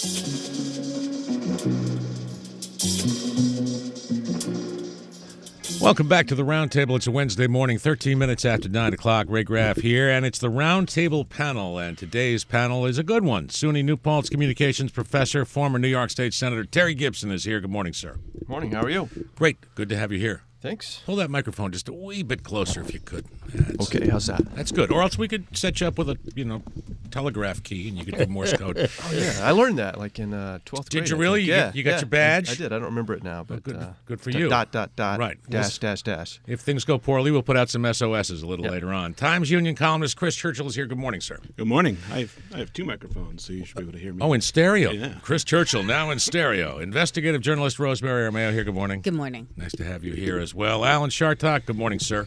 Welcome back to the Roundtable. It's a Wednesday morning, 13 minutes after 9 o'clock. Ray Graff here, and it's the Roundtable panel, and today's panel is a good one. SUNY New Paltz Communications professor, former New York State Senator Terry Gibson is here. Good morning, sir. Good morning. How are you? Great. Good to have you here. Thanks. Pull that microphone just a wee bit closer if you could. Okay, how's that? That's good. Or else we could set you up with a, telegraph key, and you could do Morse code. Oh, yeah. I learned that, like, in 12th grade. Did you really? Yeah. You got your badge? I did. I don't remember it now, but good for you. Dot, right. dash. If things go poorly, we'll put out some SOSs a little later on. Times Union columnist Chris Churchill is here. Good morning, sir. Good morning. I have two microphones, so you should be able to hear me. Oh, in stereo. Yeah. Chris Churchill, now in stereo. Investigative journalist Rosemary Armao here. Good morning. Good morning. Nice to have you here as well. Alan Chartock. Good morning, sir.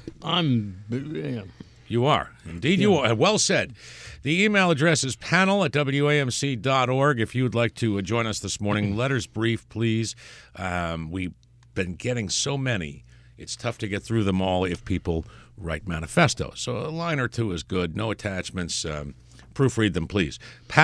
You are. Indeed, you are. Well said. The email address is panel@wamc.org. If you would like to join us this morning, letters brief, please. We've been getting so many, it's tough to get through them all if people write manifestos. So a line or two is good. No attachments. Proofread them, please.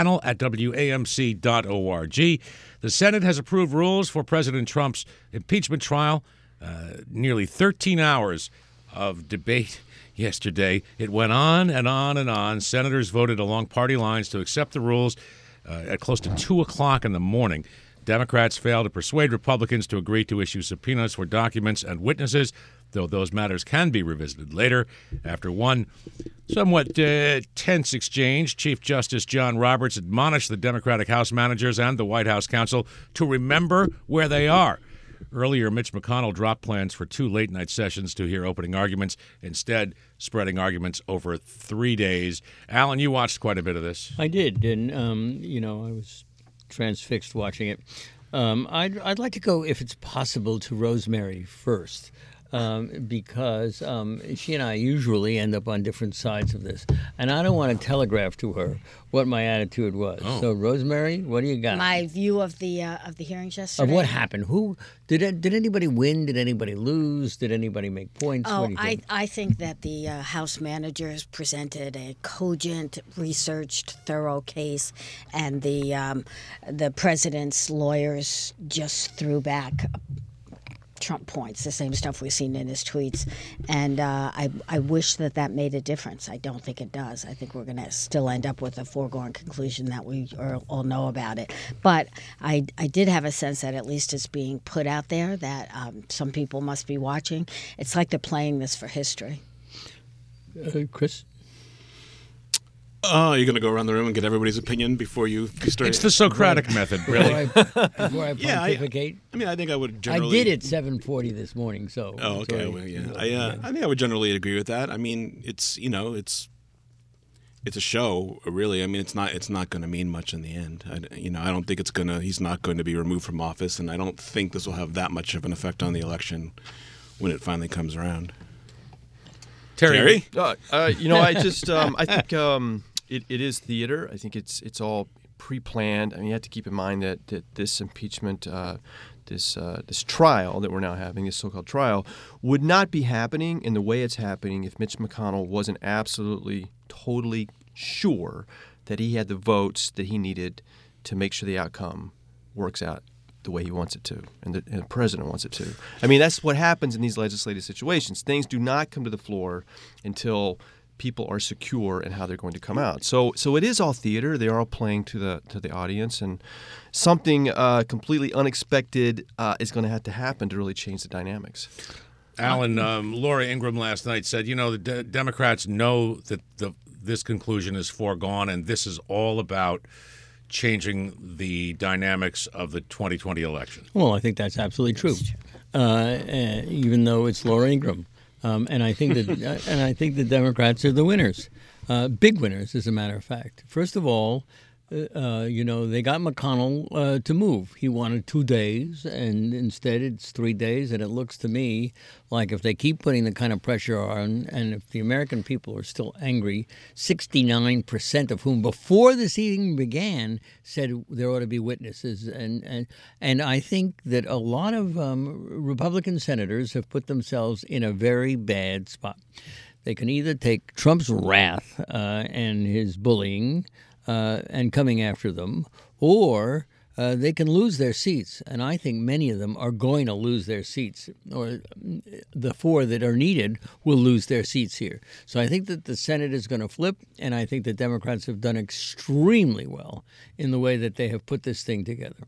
Panel@wamc.org. The Senate has approved rules for President Trump's impeachment trial. Nearly 13 hours of debate yesterday. It went on and on and on. Senators voted along party lines to accept the rules at close to 2 o'clock in the morning. Democrats failed to persuade Republicans to agree to issue subpoenas for documents and witnesses, though those matters can be revisited later. After one somewhat tense exchange, Chief Justice John Roberts admonished the Democratic House managers and the White House counsel to remember where they are. Earlier, Mitch McConnell dropped plans for 2 late-night sessions to hear opening arguments, instead spreading arguments over 3 days. Alan, you watched quite a bit of this. I did, and, I was transfixed watching it. I'd like to go, if it's possible, to Rosemary first. Because she and I usually end up on different sides of this. And I don't want to telegraph to her what my attitude was. Oh. So, Rosemary, what do you got? My view of the hearings yesterday. Of what happened. Who did anybody win? Did anybody lose? Did anybody make points? Oh, what do you think? I think that the House managers presented a cogent, researched, thorough case, and the president's lawyers just threw back Trump points, the same stuff we've seen in his tweets. And I wish that made a difference. I don't think it does. I think we're going to still end up with a foregone conclusion that we all know about it. But I did have a sense that at least it's being put out there, that some people must be watching. It's like they're playing this for history. Chris? Oh, you're going to go around the room and get everybody's opinion before you start? It's the Socratic method, really. Before I pontificate? I think I would generally... I did at 7:40 this morning, so... Oh, okay. Well, yeah. I think I would generally agree with that. I mean, it's a show, really. I mean, it's not going to mean much in the end. I don't think he's not going to be removed from office, and I don't think this will have that much of an effect on the election when it finally comes around. Terry? I think it is theater. I think it's all pre-planned. I mean, you have to keep in mind that this impeachment, this trial that we're now having, this so-called trial, would not be happening in the way it's happening if Mitch McConnell wasn't absolutely, totally sure that he had the votes that he needed to make sure the outcome works out the way he wants it to, and the president wants it to. I mean, that's what happens in these legislative situations. Things do not come to the floor until people are secure in how they're going to come out. So it is all theater. They are all playing to the audience, and something completely unexpected is going to have to happen to really change the dynamics. Alan, Laura Ingraham last night said, the Democrats know that this conclusion is foregone, and this is all about changing the dynamics of the 2020 election. Well, I think that's absolutely true. Even though it's Laura Ingraham. And I think the Democrats are the winners, big winners, as a matter of fact. First of all, they got McConnell to move. He wanted 2 days, and instead it's 3 days. And it looks to me like if they keep putting the kind of pressure on, and if the American people are still angry, 69% of whom before this even began said there ought to be witnesses. And I think that a lot of Republican senators have put themselves in a very bad spot. They can either take Trump's wrath and his bullying and coming after them, or they can lose their seats, and I think many of them are going to lose their seats, or the 4 that are needed will lose their seats here. So I think that the Senate is going to flip, and I think the Democrats have done extremely well in the way that they have put this thing together.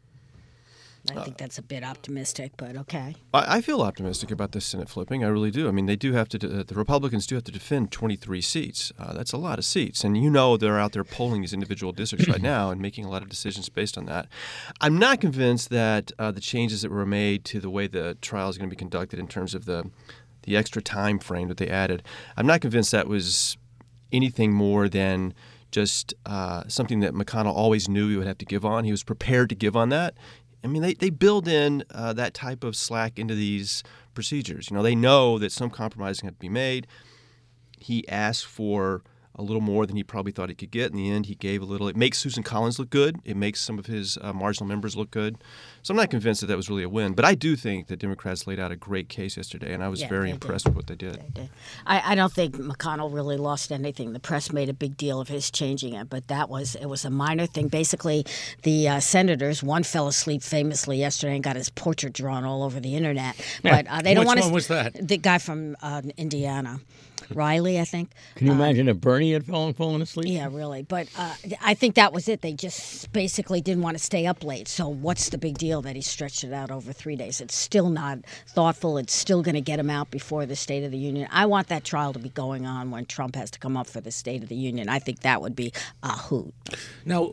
I think that's a bit optimistic, but okay. I feel optimistic about the Senate flipping. I really do. I mean, they do have to. The Republicans do have to defend 23 seats. That's a lot of seats, and they're out there polling these individual districts right now and making a lot of decisions based on that. I'm not convinced that the changes that were made to the way the trial is going to be conducted in terms of the extra time frame that they added. I'm not convinced that was anything more than just something that McConnell always knew he would have to give on. He was prepared to give on that. I mean, they build in that type of slack into these procedures. They know that some compromising had to be made. He asked for a little more than he probably thought he could get. In the end, he gave a little. It makes Susan Collins look good. It makes some of his marginal members look good. So I'm not convinced that was really a win. But I do think that Democrats laid out a great case yesterday, and I was very impressed with what they did. I don't think McConnell really lost anything. The press made a big deal of his changing it, but it was a minor thing. Basically, the senators, one fell asleep famously yesterday and got his portrait drawn all over the internet. But they don't want to. Which one was that? The guy from Indiana. Riley, I think. Can you imagine if Bernie had fallen asleep? Yeah, really. But I think that was it. They just basically didn't want to stay up late. So what's the big deal that he stretched it out over 3 days? It's still not thoughtful. It's still going to get him out before the State of the Union. I want that trial to be going on when Trump has to come up for the State of the Union. I think that would be a hoot. Now,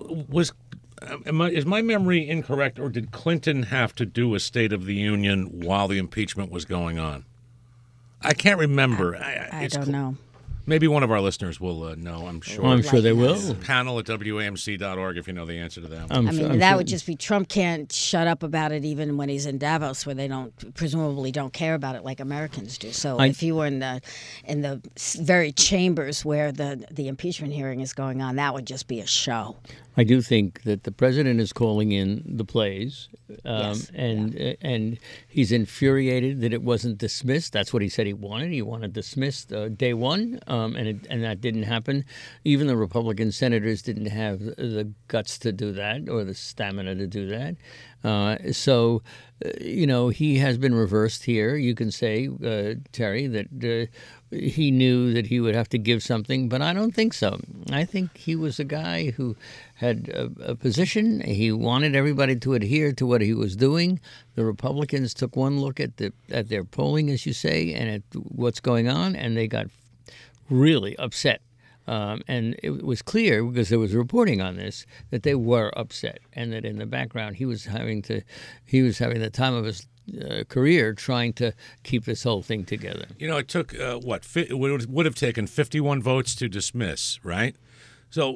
is my memory incorrect, or did Clinton have to do a State of the Union while the impeachment was going on? I can't remember. I don't know. Maybe one of our listeners will know, I'm sure. Well, I'm sure they will. Panel at WAMC.org if you know the answer to that. That would just be Trump can't shut up about it even when he's in Davos, where they presumably don't care about it like Americans do. So if he were in the very chambers where the impeachment hearing is going on, that would just be a show. I do think that the president is calling in the plays, Yes. and he's infuriated that it wasn't dismissed. That's what he said he wanted. He wanted dismissed day one, and that didn't happen. Even the Republican senators didn't have the guts to do that or the stamina to do that. So he has been reversed here. You can say, Terry, that he knew that he would have to give something, but I don't think so. I think he was a guy who had a position. He wanted everybody to adhere to what he was doing. The Republicans took one look at their polling, as you say, and at what's going on, and they got really upset. And it was clear, because there was reporting on this, that they were upset, and that in the background he was having the time of his career trying to keep this whole thing together. It took it would have taken 51 votes to dismiss, right? So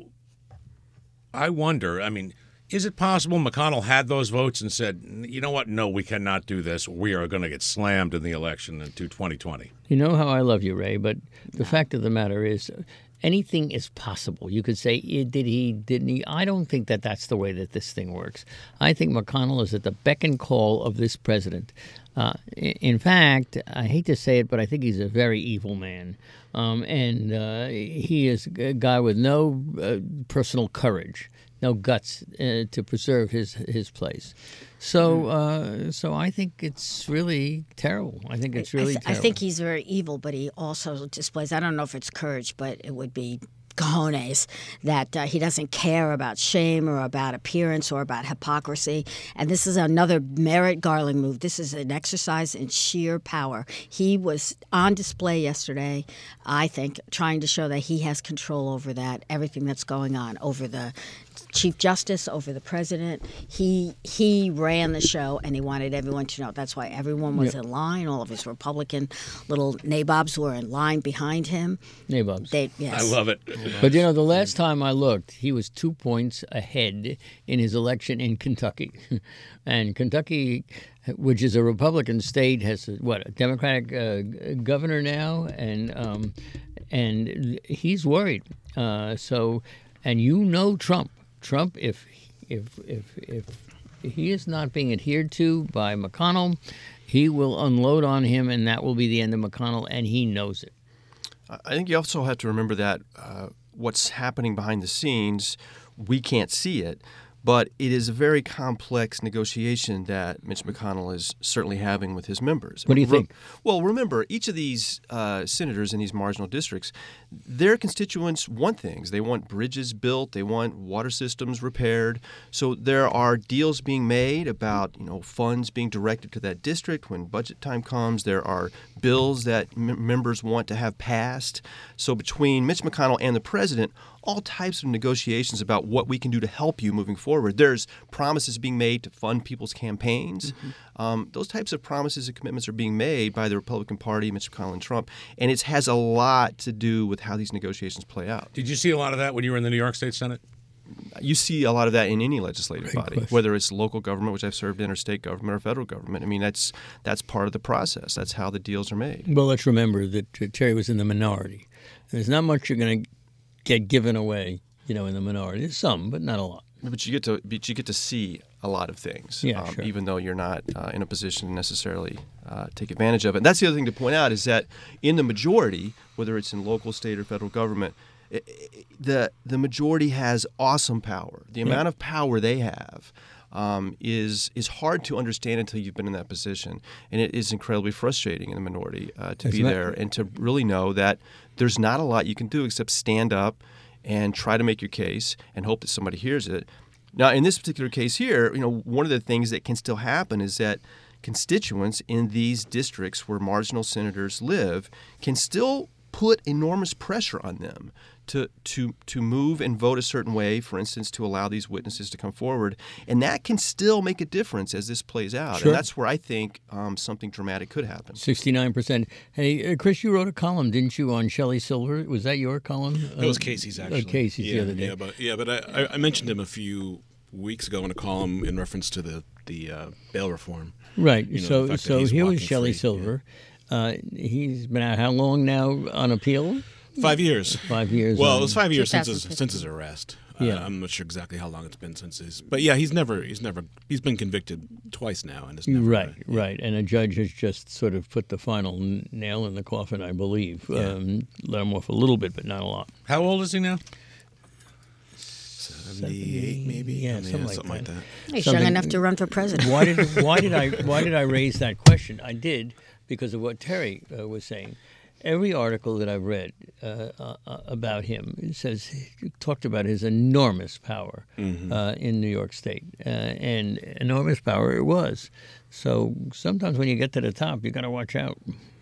I wonder, is it possible McConnell had those votes and said, you know what, no, we cannot do this. We are going to get slammed in the election in 2020. You know how I love you, Ray, but the fact of the matter is anything is possible. You could say, did he, didn't he? I don't think that that's the way that this thing works. I think McConnell is at the beck and call of this president. In fact, I hate to say it, but I think he's a very evil man. And he is a guy with no personal courage, no guts to preserve his place. So I think it's really terrible. I think it's really terrible. I think he's very evil, but he also displays, I don't know if it's courage, but it would be cojones, that he doesn't care about shame or about appearance or about hypocrisy. And this is another Merrick Garland move. This is an exercise in sheer power. He was on display yesterday, I think, trying to show that he has control over that, everything that's going on, over the Chief Justice, over the president. He ran the show, and he wanted everyone to know. That's why everyone was in line. All of his Republican little nabobs were in line behind him. Nabobs. Yes. I love it. But, the last time I looked, he was 2 points ahead in his election in Kentucky. And Kentucky, which is a Republican state, has, a Democratic governor now, and he's worried. And Trump. Trump, if he is not being adhered to by McConnell, he will unload on him, and that will be the end of McConnell, and he knows it. I think you also have to remember that what's happening behind the scenes, we can't see it, But it is a very complex negotiation that Mitch McConnell is certainly having with his members. What do you think? Well, remember, each of these senators in these marginal districts, their constituents want things. They want bridges built. They want water systems repaired. So there are deals being made about funds being directed to that district when budget time comes. There are bills that members want to have passed. So between Mitch McConnell and the president, all types of negotiations about what we can do to help you moving forward. There's promises being made to fund people's campaigns. Those types of promises and commitments are being made by the Republican Party, Mitch McConnell and Trump, and it has a lot to do with how these negotiations play out. Did you see a lot of that when you were in the New York State Senate? You see a lot of that in any legislative body, whether it's local government, which I've served in, or state government, or federal government. I mean, that's part of the process. That's how the deals are made. Well, let's remember that Terry was in the minority. There's not much you're going to get given away, in the minority. There's some, but not a lot. But you get to see a lot of things, sure. Even though you're not in a position to necessarily take advantage of it. And that's the other thing to point out is that in the majority, whether it's in local, state, or federal government, the majority has awesome power. The amount of power they have is hard to understand until you've been in that position, and it is incredibly frustrating in the minority to be there and to really know that there's not a lot you can do except stand up and try to make your case and hope that somebody hears it. Now, in this particular case here, one of the things that can still happen is that constituents in these districts where marginal senators live can still put enormous pressure on them to move and vote a certain way, for instance, to allow these witnesses to come forward. And that can still make a difference as this plays out. Sure. And that's where I think something dramatic could happen. 69%. Hey, Chris, you wrote a column, didn't you, on Shelley Silver? Was that your column? It was Casey's, actually. Casey's the other day. But I mentioned him a few weeks ago in a column in reference to the bail reform. Right. So here was Shelley free. Silver. He's been out how long now on appeal? 5 years. 5 years. Well, it was 5 years since his arrest. Yeah. I'm not sure exactly how long it's been since his. But yeah, he's been convicted twice now, and it's never. Right. And a judge has just sort of put the final nail in the coffin, I believe. Let him off a little bit, but not a lot. How old is he now? 78, maybe. Yeah, something like that. He's young enough to run for president. Why did I raise that question? I did because of what Terry was saying. Every article that I've read about him talked about his enormous power in New York State, and enormous power it was. So sometimes when you get to the top, you got to watch out.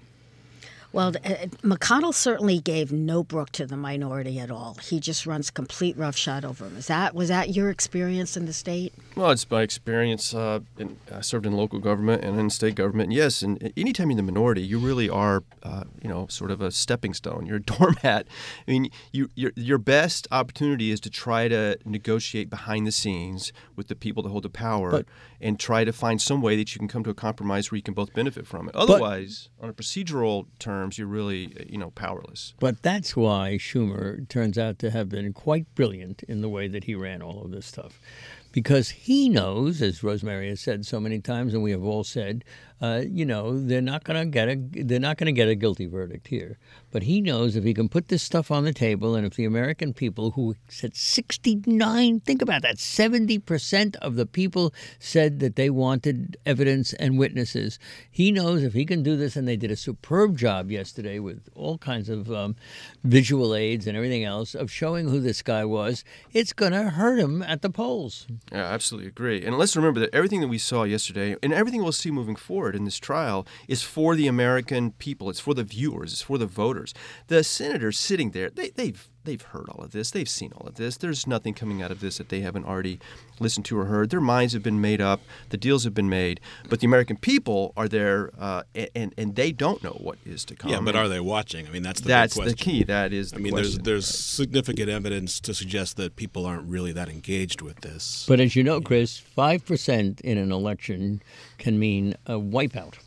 Well, McConnell certainly gave no brook to the minority at all. He just runs complete roughshod over them. Was that your experience in the state? Well, it's my experience. I served in local government and in state government. Yes, and anytime you're in the minority, you really are, sort of a stepping stone. You're a doormat. I mean, your best opportunity is to try to negotiate behind the scenes with the people that hold the power and try to find some way that you can come to a compromise where you can both benefit from it. Otherwise, on a procedural terms, you're really, powerless. But that's why Schumer turns out to have been quite brilliant in the way that he ran all of this stuff. Because he knows, as Rosemary has said so many times, and we have all said, they're not going to get a guilty verdict here. But he knows if he can put this stuff on the table, and if the American people, who said 69, think about that, 70% of the people said that they wanted evidence and witnesses. He knows if he can do this, and they did a superb job yesterday with all kinds of visual aids and everything else of showing who this guy was, it's going to hurt him at the polls. Yeah, I absolutely agree. And let's remember that everything that we saw yesterday and everything we'll see moving forward in this trial is for the American people. It's for the viewers. It's for the voters. The senators sitting there, they've heard all of this. They've seen all of this. There's nothing coming out of this that they haven't already listened to or heard. Their minds have been made up. The deals have been made. But the American people are there, and they don't know what is to come. Yeah, but are they watching? I mean, that's the big question. That's the key. That is the question. There's significant evidence to suggest that people aren't really that engaged with this. But as you know, Chris, 5% in an election can mean a wipeout.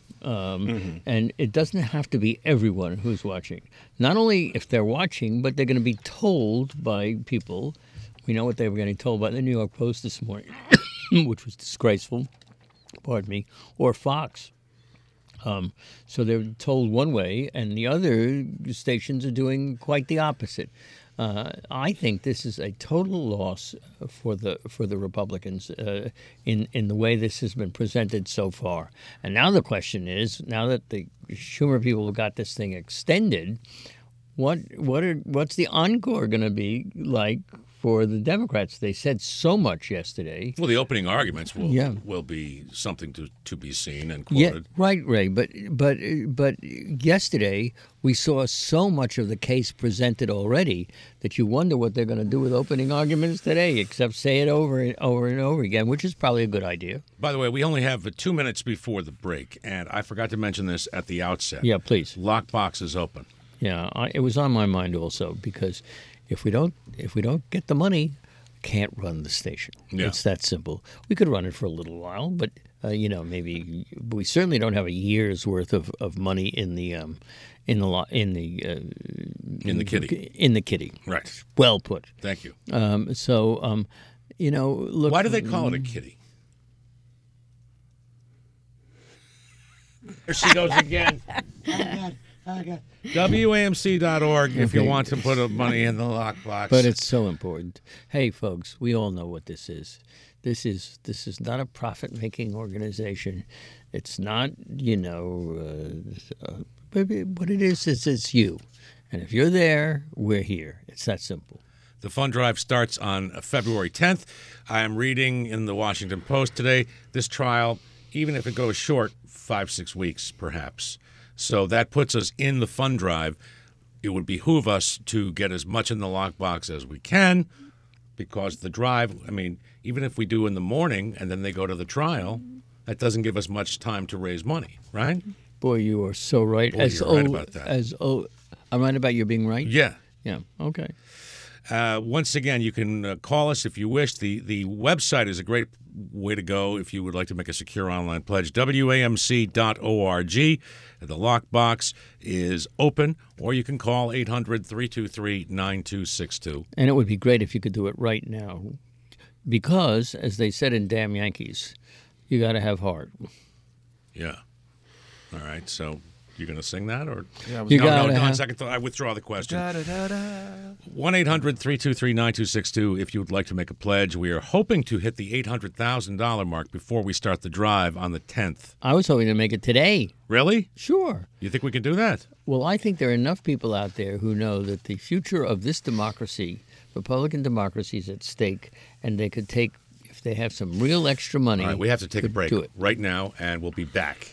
And it doesn't have to be everyone who's watching. Not only if they're watching, but they're going to be told by people. We know what they were getting told by the New York Post this morning, which was disgraceful, pardon me, or Fox. So they're told one way, and the other stations are doing quite the opposite. I think this is a total loss for the Republicans in the way this has been presented so far. And now the question is, now that the Schumer people got this thing extended, what's the encore going to be like for the Democrats? They said so much yesterday. Well, the opening arguments will be something to be seen and Yeah, quoted. right, Ray. But yesterday we saw so much of the case presented already that you wonder what they're going to do with opening arguments today, except say it over and over again, which is probably a good idea. By the way, we only have 2 minutes before the break, and I forgot to mention this at the outset. Yeah, please. Lockbox is open. Yeah, it was on my mind also because if we don't get the money, can't run the station. Yeah. It's that simple. We could run it for a little while, but maybe we certainly don't have a year's worth of money in the kitty. In the kitty. Right. Well put. Thank you. Look. Why do they call it a kitty? There she goes again. WAMC.org if you want to put money in the lockbox. But it's so important. Hey, folks, we all know what this is. This is not a profit-making organization. It's not, what it is it's you. And if you're there, we're here. It's that simple. The fund drive starts on February 10th. I am reading in the Washington Post today, this trial, even if it goes short, 5-6 weeks perhaps. So that puts us in the fund drive. It would behoove us to get as much in the lockbox as we can because the drive, even if we do in the morning and then they go to the trial, that doesn't give us much time to raise money, right? Boy, you are so right. Boy, you're right about that. I'm right about you being right? Yeah. Yeah, okay. Once again, you can call us if you wish. The website is a great way to go if you would like to make a secure online pledge. WAMC.org. The lockbox is open, or you can call 800-323-9262. And it would be great if you could do it right now because, as they said in Damn Yankees, you got to have heart. Yeah. All right, so you're going to sing that? Or Yeah, second thought, I withdraw the question. 1-800-323-9262 if you would like to make a pledge. We are hoping to hit the $800,000 mark before we start the drive on the 10th. I was hoping to make it today. Really? Sure. You think we can do that? Well, I think there are enough people out there who know that the future of this democracy, Republican democracy, is at stake, and they could take, if they have some real extra money. All right, we have to take a break do it. right now, and we'll be back.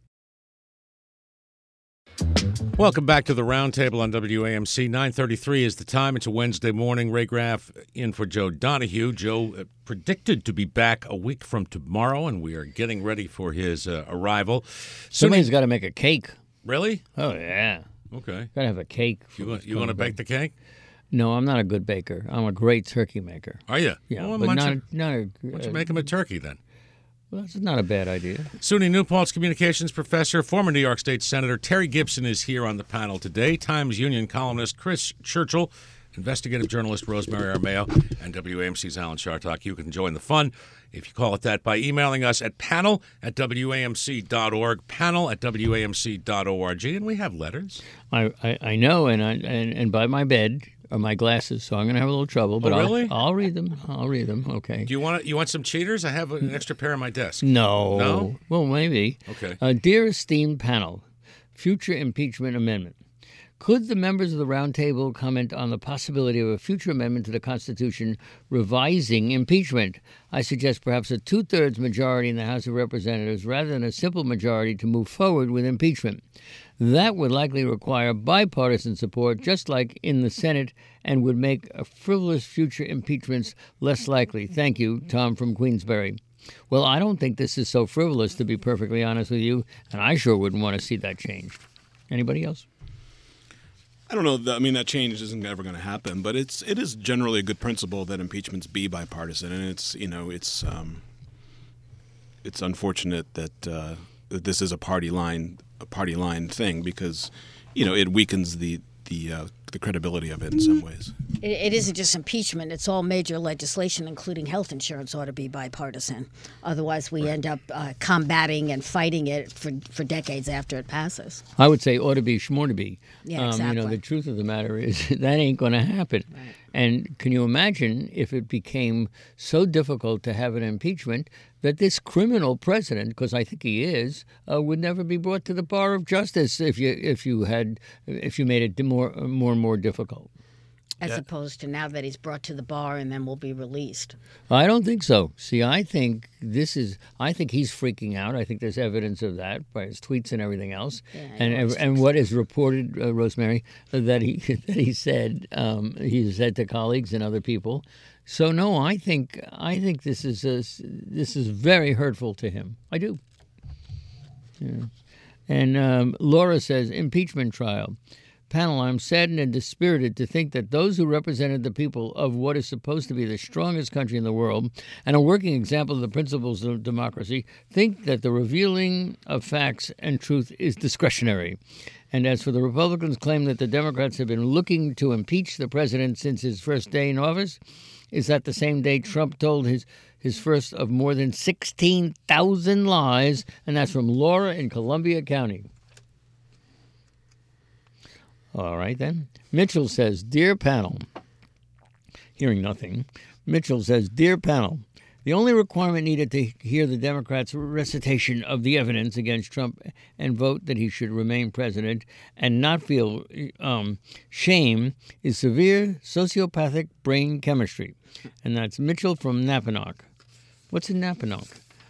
Welcome back to the Roundtable on WAMC. 9:33 is the time. It's a Wednesday morning. Ray Graff in for Joe Donahue. Joe predicted to be back a week from tomorrow, and we are getting ready for his arrival. Somebody's got to make a cake. Really? Oh, yeah. Okay. Got to have a cake. You want to bake the cake? No, I'm not a good baker. I'm a great turkey maker. Are you? Yeah, well, but why not don't a you make him a turkey then? Well, that's not a bad idea. SUNY New Paltz communications professor, former New York State Senator Terry Gibson is here on the panel today. Times Union columnist Chris Churchill, investigative journalist Rosemary Armao, and WAMC's Alan Chartock. You can join the fun, if you call it that, by emailing us at panel@WAMC.org, panel@WAMC.org, and we have letters. I know, and by my bed are my glasses, so I'm going to have a little trouble. But really? I'll read them. Okay. Do you want some cheaters? I have an extra pair on my desk. No. No? Well, maybe. Okay. Dear esteemed panel, future impeachment amendment. Could the members of the Roundtable comment on the possibility of a future amendment to the Constitution revising impeachment? I suggest perhaps a 2/3 majority in the House of Representatives rather than a simple majority to move forward with impeachment. That would likely require bipartisan support, just like in the Senate, and would make frivolous future impeachments less likely. Thank you, Tom from Queensbury. Well, I don't think this is so frivolous, to be perfectly honest with you, and I sure wouldn't want to see that changed. Anybody else? I don't know. That change isn't ever going to happen, but it is generally a good principle that impeachments be bipartisan, and it's unfortunate that this is a party line thing because it weakens the the credibility of it in some ways. It isn't just impeachment. It's all major legislation, including health insurance, ought to be bipartisan. Otherwise, we end up combating and fighting it for decades after it passes. I would say ought to be, schmore to be. Yeah, exactly. The truth of the matter is that ain't going to happen. Right. And can you imagine if it became so difficult to have an impeachment that this criminal president, because I think he is, would never be brought to the bar of justice if you made it more and more difficult? As opposed to now that he's brought to the bar and then will be released. I don't think so. See, I think he's freaking out. I think there's evidence of that by his tweets and everything else. Yeah, and what is reported, Rosemary, that he said to colleagues and other people. So no, I think this is very hurtful to him. I do. Yeah. And Laura says, impeachment trial. Panel, I'm saddened and dispirited to think that those who represented the people of what is supposed to be the strongest country in the world and a working example of the principles of democracy think that the revealing of facts and truth is discretionary. And as for the Republicans' claim that the Democrats have been looking to impeach the president since his first day in office, is that the same day Trump told his first of more than 16,000 lies, and that's from Laura in Columbia County. All right, then. Mitchell says, Dear panel, hearing nothing, Mitchell says, Dear panel, the only requirement needed to hear the Democrats' recitation of the evidence against Trump and vote that he should remain president and not feel shame is severe sociopathic brain chemistry. And that's Mitchell from Napanock. What's in Napanock?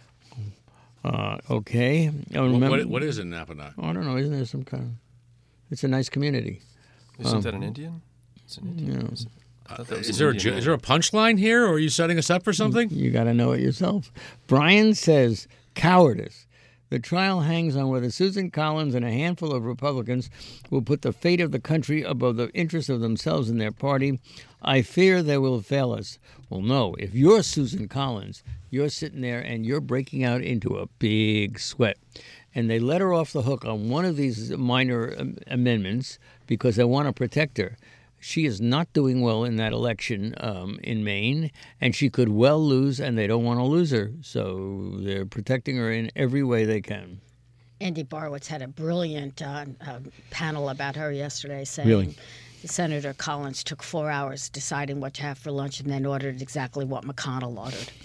Okay. What is in Napanock? I don't know. Isn't there some kind of... It's a nice community. Isn't that an Indian? It's an Indian. Yeah. Is there a punchline here, or are you setting us up for something? You got to know it yourself. Brian says, cowardice. The trial hangs on whether Susan Collins and a handful of Republicans will put the fate of the country above the interests of themselves and their party. I fear they will fail us. Well, no. If you're Susan Collins, you're sitting there and you're breaking out into a big sweat. And they let her off the hook on one of these minor amendments because they want to protect her. She is not doing well in that election in Maine, and she could well lose, and they don't want to lose her. So they're protecting her in every way they can. Andy Borowitz had a brilliant panel about her yesterday saying Really? Senator Collins took 4 hours deciding what to have for lunch and then ordered exactly what McConnell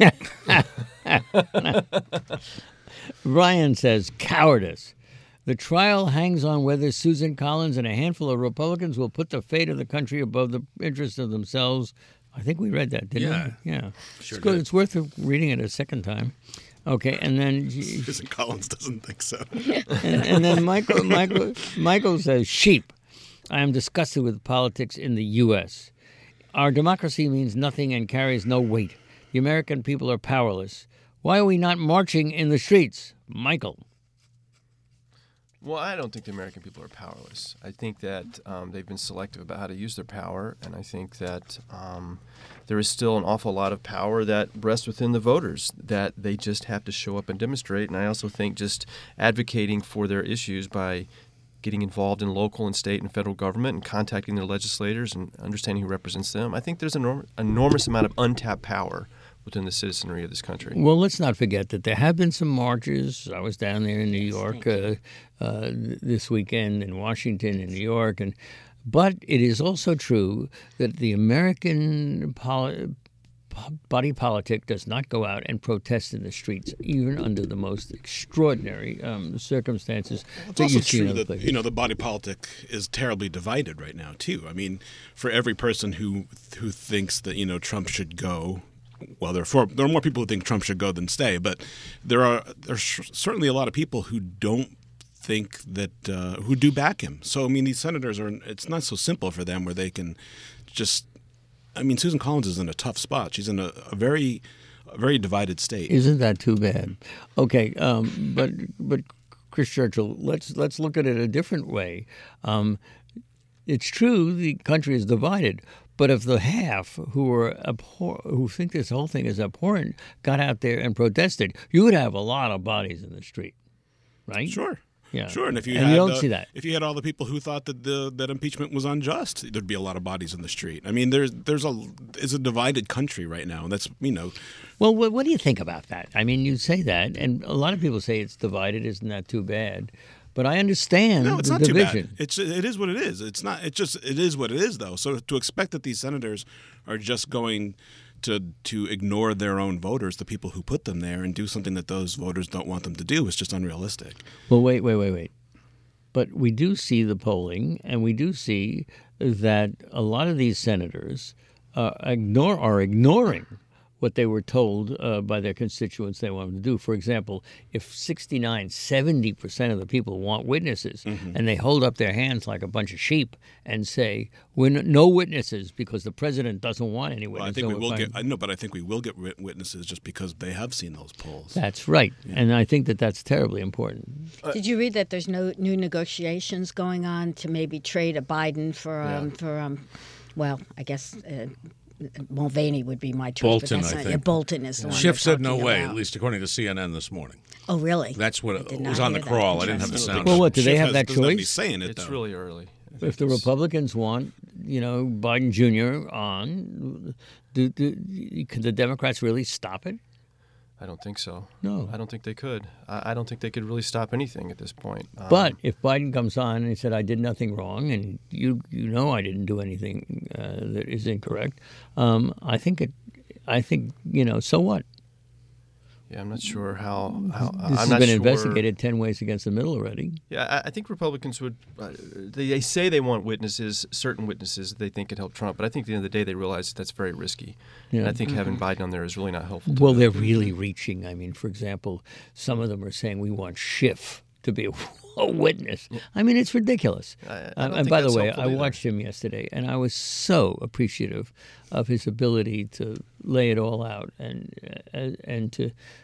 ordered. Ryan says, cowardice. The trial hangs on whether Susan Collins and a handful of Republicans will put the fate of the country above the interests of themselves. I think we read that, didn't we? Yeah. Sure it's good. did. It's worth reading it a second time. Okay, and then... Susan Collins doesn't think so. and then Michael says, sheep. I am disgusted with politics in the U.S. Our democracy means nothing and carries no weight. The American people are powerless. Why are we not marching in the streets? Michael. Well, I don't think the American people are powerless. I think that they've been selective about how to use their power, and I think that there is still an awful lot of power that rests within the voters that they just have to show up and demonstrate. And I also think just advocating for their issues by getting involved in local and state and federal government and contacting their legislators and understanding who represents them, I think there's an enormous amount of untapped power within the citizenry of this country. Well, let's not forget that there have been some marches. I was down there in New York this weekend, in Washington, in New York, but it is also true that the American body politic does not go out and protest in the streets, even under the most extraordinary circumstances that you see in other places. You know, the body politic is terribly divided right now too. I mean, for every person who thinks that Trump should go. Well, there are more people who think Trump should go than stay, but there's certainly a lot of people who don't think that who do back him. So I mean, these senators it's not so simple for them where they can just. I mean, Susan Collins is in a tough spot. She's in a very divided state. Isn't that too bad? Okay, but Chris Churchill, let's look at it a different way. It's true the country is divided. But if the half who think this whole thing is abhorrent got out there and protested, you would have a lot of bodies in the street, right? Sure. Yeah. Sure, and if you don't see that. If you had all the people who thought that that impeachment was unjust, there'd be a lot of bodies in the street. I mean, it's a divided country right now. That's Well, what do you think about that? I mean, you say that, and a lot of people say it's divided. Isn't that too bad? But I understand no, it's the not division. Too bad. It is what it is. It's not. It is what it is, though. So to expect that these senators are just going to ignore their own voters, the people who put them there, and do something that those voters don't want them to do is just unrealistic. Well, wait. But we do see the polling, and we do see that a lot of these senators are ignoring what they were told by their constituents they wanted to do. For example, if 70% of the people want witnesses, and they hold up their hands like a bunch of sheep and say, no witnesses because the president doesn't want any witnesses. Well, but I think we will get witnesses just because they have seen those polls. That's right. Yeah. And I think that's terribly important. Did you read that there's no new negotiations going on to maybe trade a Biden for well, I guess Mulvaney would be my choice. Bolton, but that's I not, think. Bolton is the one. Schiff said no talking way, about. at least according to CNN this morning. Oh, really? That's what it did not was on the hear that. crawl. I didn't have the sound. Well, what, do they have that doesn't have to be choice? saying it, It's though. really early. If the Republicans want, Biden Jr. on, could the Democrats really stop it? I don't think so. No. I don't think they could. I don't think they could really stop anything at this point. But if Biden comes on and he said, I did nothing wrong, and you know I didn't do anything that is incorrect, I think, so what? Yeah, I'm not sure how This I'm has not been sure. investigated 10 ways against the middle already. Yeah, I think Republicans would. They say they want witnesses, certain witnesses that they think could help Trump, but I think at the end of the day they realize that's very risky. Yeah. And I think having Biden on there is really not helpful. Well, they're really reaching. I mean, for example, some of them are saying we want Schiff to be a witness. I mean, it's ridiculous. I don't And think by the that's way, helpful I either. watched him yesterday, and I was so appreciative of his ability to lay it all out and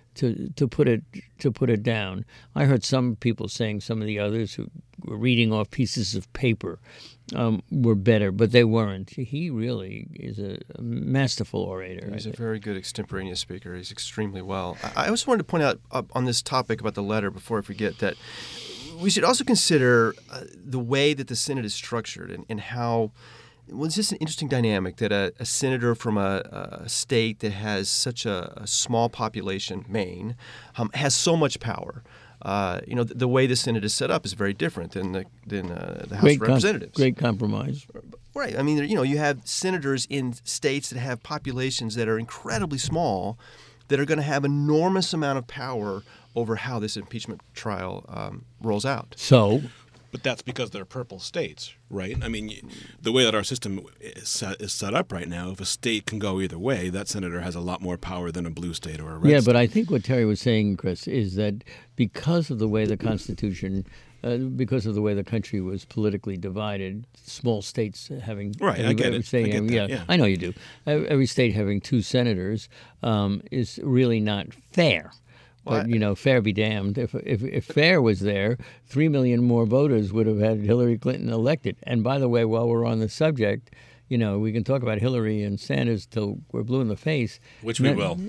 to put it down. I heard some people saying some of the others who were reading off pieces of paper were better, but they weren't. He really is a masterful orator. He's a very good extemporaneous speaker. He's extremely well. I also wanted to point out on this topic about the letter, before I forget, that we should also consider the way that the Senate is structured and how. Well, it's just an interesting dynamic that a senator from a state that has such a small population, Maine, has so much power. The way the Senate is set up is very different than the House of Representatives. Great compromise. Right. I mean, you have senators in states that have populations that are incredibly small that are going to have enormous amount of power over how this impeachment trial rolls out. So, But that's because they're purple states, right? I mean, the way that our system is set up right now, if a state can go either way, that senator has a lot more power than a blue state or a red yeah, state. but I think what Terry was saying, Chris, is that because of the way the Constitution, because of the way the country was politically divided, small states having Right, I get every it. state I get having, that, yeah. I know you do. Every state having 2 senators is really not fair. But, fair be damned. If fair was there, 3 million more voters would have had Hillary Clinton elected. And by the way, while we're on the subject, we can talk about Hillary and Sanders till we're blue in the face. Which we will.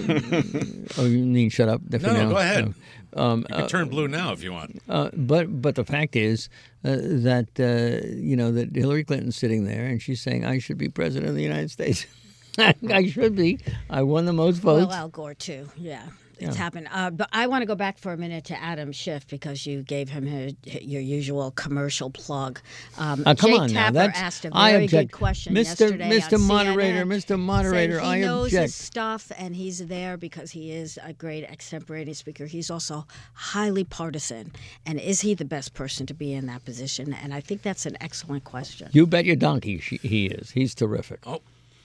Oh, you mean shut up? No, go ahead. You can turn blue now if you want. But the fact is that that Hillary Clinton's sitting there and she's saying, I should be president of the United States. I should be. I won the most votes. Well, Al Gore, too. Yeah. It's happened. But I want to go back for a minute to Adam Schiff because you gave him your usual commercial plug. Come Jake on now. Tapper asked a very good question yesterday Mr. on Moderator, CNN, Mr. Moderator, said I he knows object. his stuff and he's there because he is a great extemporaneous speaker. He's also highly partisan. And is he the best person to be in that position? And I think that's an excellent question. You bet your donkey he is. He's terrific. Oh,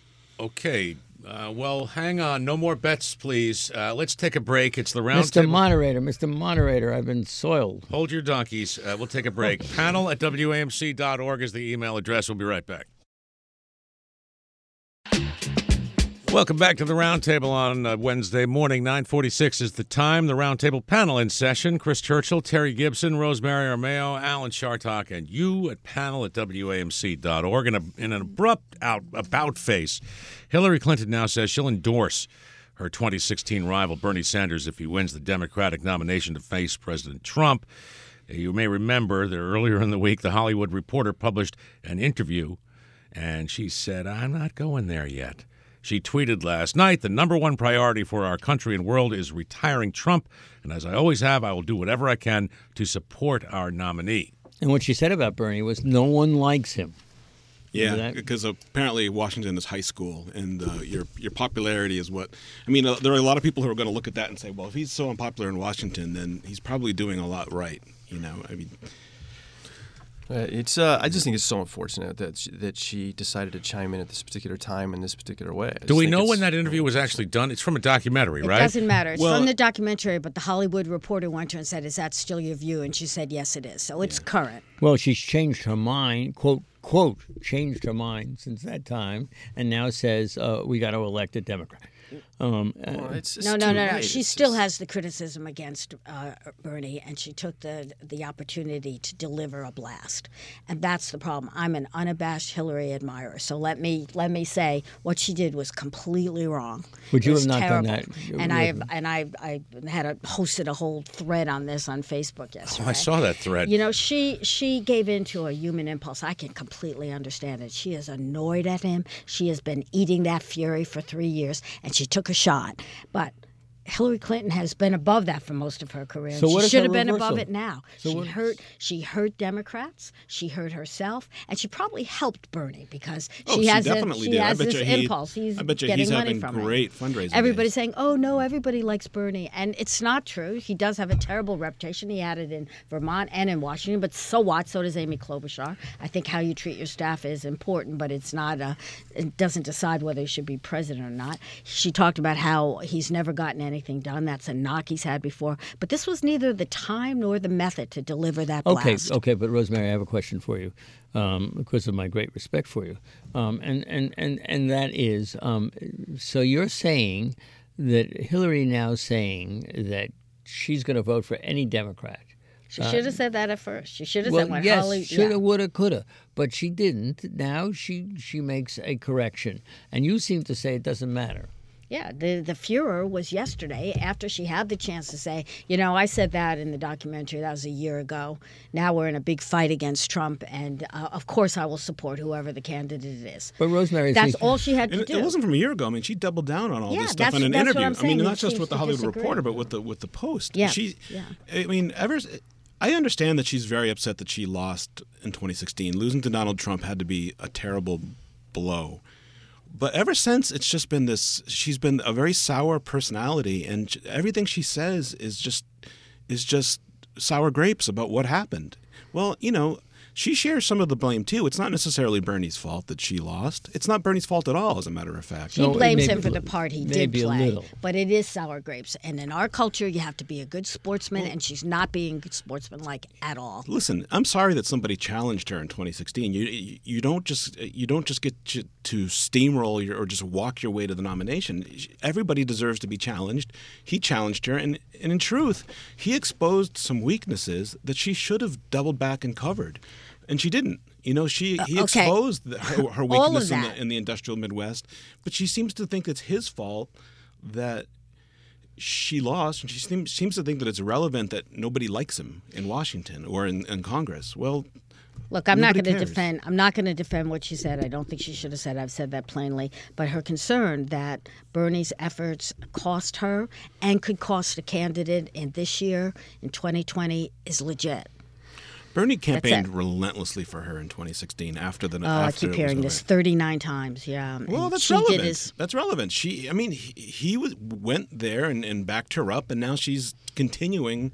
okay. Well, hang on. No more bets, please. Let's take a break. It's the Mr. roundtable. Mr. Moderator, I've been soiled. Hold your donkeys. We'll take a break. Panel at WAMC.org is the email address. We'll be right back. Welcome back to the Roundtable on Wednesday morning. 9:46 is the time. The Roundtable panel in session. Chris Churchill, Terry Gibson, Rosemary Armao, Alan Chartock, and you at panel at WAMC.org. In an abrupt about face, Hillary Clinton now says she'll endorse her 2016 rival Bernie Sanders if he wins the Democratic nomination to face President Trump. You may remember that earlier in the week, The Hollywood Reporter published an interview, and she said, "I'm not going there yet." She tweeted last night, "The number one priority for our country and world is retiring Trump, and as I always have, I will do whatever I can to support our nominee." And what she said about Bernie was, no one likes him. Yeah, because apparently Washington is high school, and your popularity is what. I mean, there are a lot of people who are going to look at that and say, "Well, if he's so unpopular in Washington, then he's probably doing a lot right." You know, I mean, it's. I just think it's so unfortunate that she decided to chime in at this particular time in this particular way. Do we know when that interview was actually done? It's from a documentary, right? It doesn't matter. It's from the documentary, but the Hollywood Reporter went to her and said, "Is that still your view?" And she said, "Yes, it is." So it's current. Well, she's changed her mind, quote, changed her mind since that time, and now says we got to elect a Democrat. Well, No. She still has the criticism against Bernie, and she took the opportunity to deliver a blast, and that's the problem. I'm an unabashed Hillary admirer, so let me say what she did was completely wrong. Would you It was have not terrible. done that? And I hosted a whole thread on this on Facebook yesterday. Oh, I saw that thread. You know, she gave in to a human impulse. I can completely understand it. She is annoyed at him. She has been eating that fury for 3 years, and she took a shot. But Hillary Clinton has been above that for most of her career. So what she is should her have been reversal? above it now. So She hurt Democrats. She hurt herself, and she probably helped Bernie because she she has definitely did. I has bet this you impulse. He's I bet you getting he's money having from great it. fundraising. Everybody's days. saying, "Oh no, everybody likes Bernie," and it's not true. He does have a terrible reputation. He had it in Vermont and in Washington, but so what? So does Amy Klobuchar. I think how you treat your staff is important, but it's not. It doesn't decide whether he should be president or not. She talked about how he's never gotten anything done. That's a knock he's had before. But this was neither the time nor the method to deliver that blast. Okay, but Rosemary, I have a question for you, because of my great respect for you, and that is, so you're saying that Hillary now saying that she's going to vote for any Democrat. She should have said that at first. She should have Well, said when yes, Holly. shoulda, woulda, coulda, but she didn't. Now she makes a correction, and you seem to say it doesn't matter. Yeah, the furor was yesterday after she had the chance to say, you know, I said that in the documentary. That was a year ago. Now we're in a big fight against Trump, and of course I will support whoever the candidate is. But Rosemary, That's all she had to And do. it wasn't from a year ago. I mean, she doubled down on all Yeah, this stuff in an that's what interview. I'm I mean, saying. not He just seems with the to Hollywood disagree. Reporter, but with the Post. Yeah, I mean, I understand that she's very upset that she lost in 2016. Losing to Donald Trump had to be a terrible blow. But ever since, it's just been this. She's been a very sour personality, and everything she says is just sour grapes about what happened. Well, you know, she shares some of the blame too. It's not necessarily Bernie's fault that she lost. It's not Bernie's fault at all, as a matter of fact. She No, blames maybe him for a the little. part he did Maybe a play, little. but it is sour grapes. And in our culture, you have to be a good sportsman, and she's not being good sportsman-like at all. Listen, I'm sorry that somebody challenged her in 2016. You don't just get to steamroll or just walk your way to the nomination. Everybody deserves to be challenged. He challenged her, and in truth, he exposed some weaknesses that she should have doubled back and covered, and she didn't. You know, he okay. exposed her All of weakness that. in the industrial Midwest, but she seems to think it's his fault that she lost, and she seems to think that it's irrelevant that nobody likes him in Washington or in Congress. Well, Look, I'm not nobody going to cares. defend. I'm not going to defend what she said. I don't think she should have said. I've said that plainly. But her concern that Bernie's efforts cost her and could cost a candidate in this year, in 2020, is legit. Bernie campaigned it. relentlessly for her in 2016 after the. Oh, I after keep it was hearing over. this 39 times. Yeah. Well, And that's she did relevant. his- That's relevant. He went there and backed her up, and now she's continuing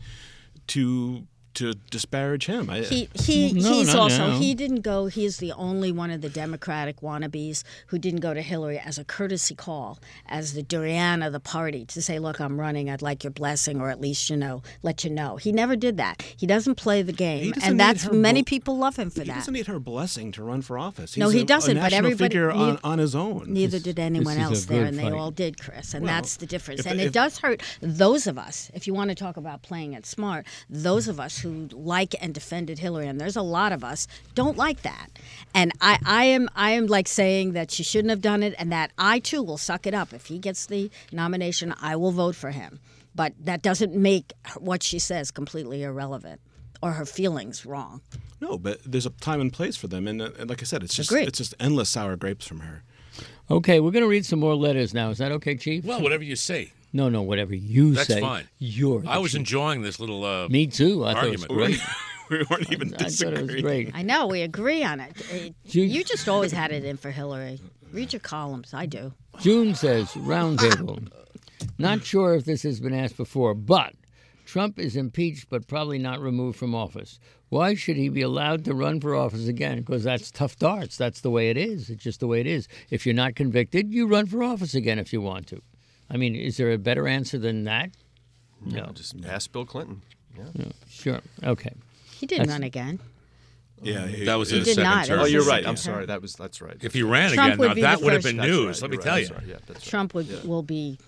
to disparage him. No, He's not also now. he didn't go. He is the only one of the Democratic wannabes who didn't go to Hillary as a courtesy call, as the Durian of the party, to say, "Look, I'm running. I'd like your blessing, or at least let you know." He never did that. He doesn't play the He game, doesn't and need that's her many bel- people love him for He that. doesn't need her blessing to run for office. No, He's he doesn't, A but national everybody- figure neither- on his own. Neither did anyone this is a else there, good and they fight. all did, Chris. And Well, that's the difference. if- And if- it does hurt those of us, if you want to talk about playing it smart, those of us who like and defended Hillary, and there's a lot of us, don't like that. And I am like saying that she shouldn't have done it, and that I too will suck it up. If he gets the nomination, I will vote for him. But that doesn't make what she says completely irrelevant. or her feelings wrong. No, but there's a time and place for them, and like I said, it's just Agreed. it's just endless sour grapes from her. Okay, we're going to read some more letters now. Is that okay, Chief? Well, whatever you say. No, whatever you That's say. fine. You're I was chief. enjoying this little Me too. I thought it was argument. great. We weren't even I thought disagreeing. it was great. I know, we agree on it. You just always had it in for Hillary. Read your columns. I do. June says, roundtable. Not sure if this has been asked before, but Trump is impeached but probably not removed from office. Why should he be allowed to run for office again? Because that's tough darts. That's the way it is. It's just the way it is. If you're not convicted, you run for office again if you want to. I mean, is there a better answer than that? No. Just ask Bill Clinton. Yeah. No. Sure. Okay. He didn't run again. Yeah, That was He his did second not. It term. Oh, was you're his right. second I'm term. sorry. That's right. If he ran Trump again, would now be that the would have first- been That's news. right, Let me you're tell right, you. that's right. Yeah, that's right. Trump will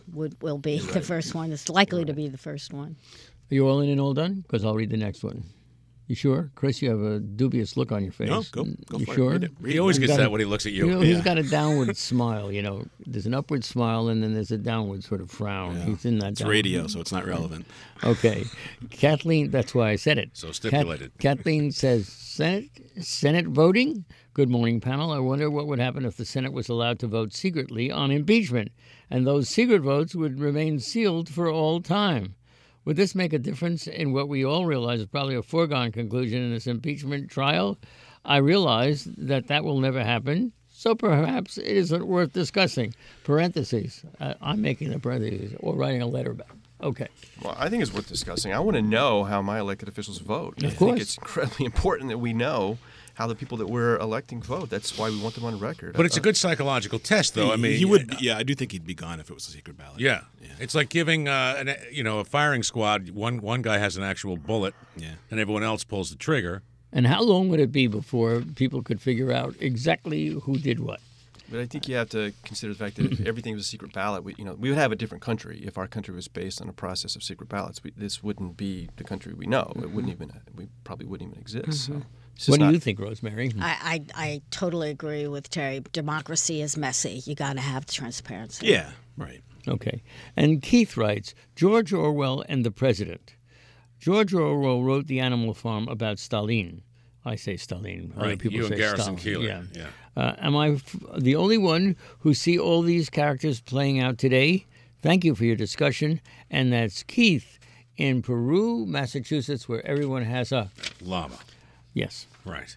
be the first one. It's likely to be the first one. Are you all in and all done? Because I'll read the next one. You sure? Chris, you have a dubious look on your face. No, go You for sure? it. Read it. He always He's gets got that a- when he looks at You know, you. he's got a downward smile, There's an upward smile, and then there's a downward sort of frown. Yeah. He's in that It's downward. radio, so it's not relevant. Okay. Kathleen, that's why I said it. So stipulated. Kathleen says, Senate voting? Good morning, panel. I wonder what would happen if the Senate was allowed to vote secretly on impeachment, and those secret votes would remain sealed for all time. Would this make a difference in what we all realize is probably a foregone conclusion in this impeachment trial? I realize that will never happen, so perhaps it isn't worth discussing. Parentheses. I'm making the parentheses or writing a letter back. Okay. Well, I think it's worth discussing. I want to know how my elected officials vote. I Of think course. it's incredibly important that we know how the people that we're electing vote. That's why we want them on record. But it's a good psychological test, though. I mean, he would. Yeah, I do think he'd be gone if it was a secret ballot. Yeah. It's like giving a firing squad. One guy has an actual bullet, Yeah. and everyone else pulls the trigger. And how long would it be before people could figure out exactly who did what? But I think you have to consider the fact that if everything was a secret ballot, we would have a different country if our country was based on a process of secret ballots. This wouldn't be the country we know. It wouldn't even. We probably wouldn't even exist. So it's just What do not- you think, Rosemary? I totally agree with Terry. Democracy is messy. You got to have transparency. Yeah. Right. Okay. And Keith writes, George Orwell and the President. George Orwell wrote The Animal Farm about Stalin. I say Stalin. Other Right. people You say and Garrison Stalin. Keillor. Yeah. Am I the only one who see all these characters playing out today? Thank you for your discussion. And that's Keith in Peru, Massachusetts, where everyone has a... Llama. Yes. Right.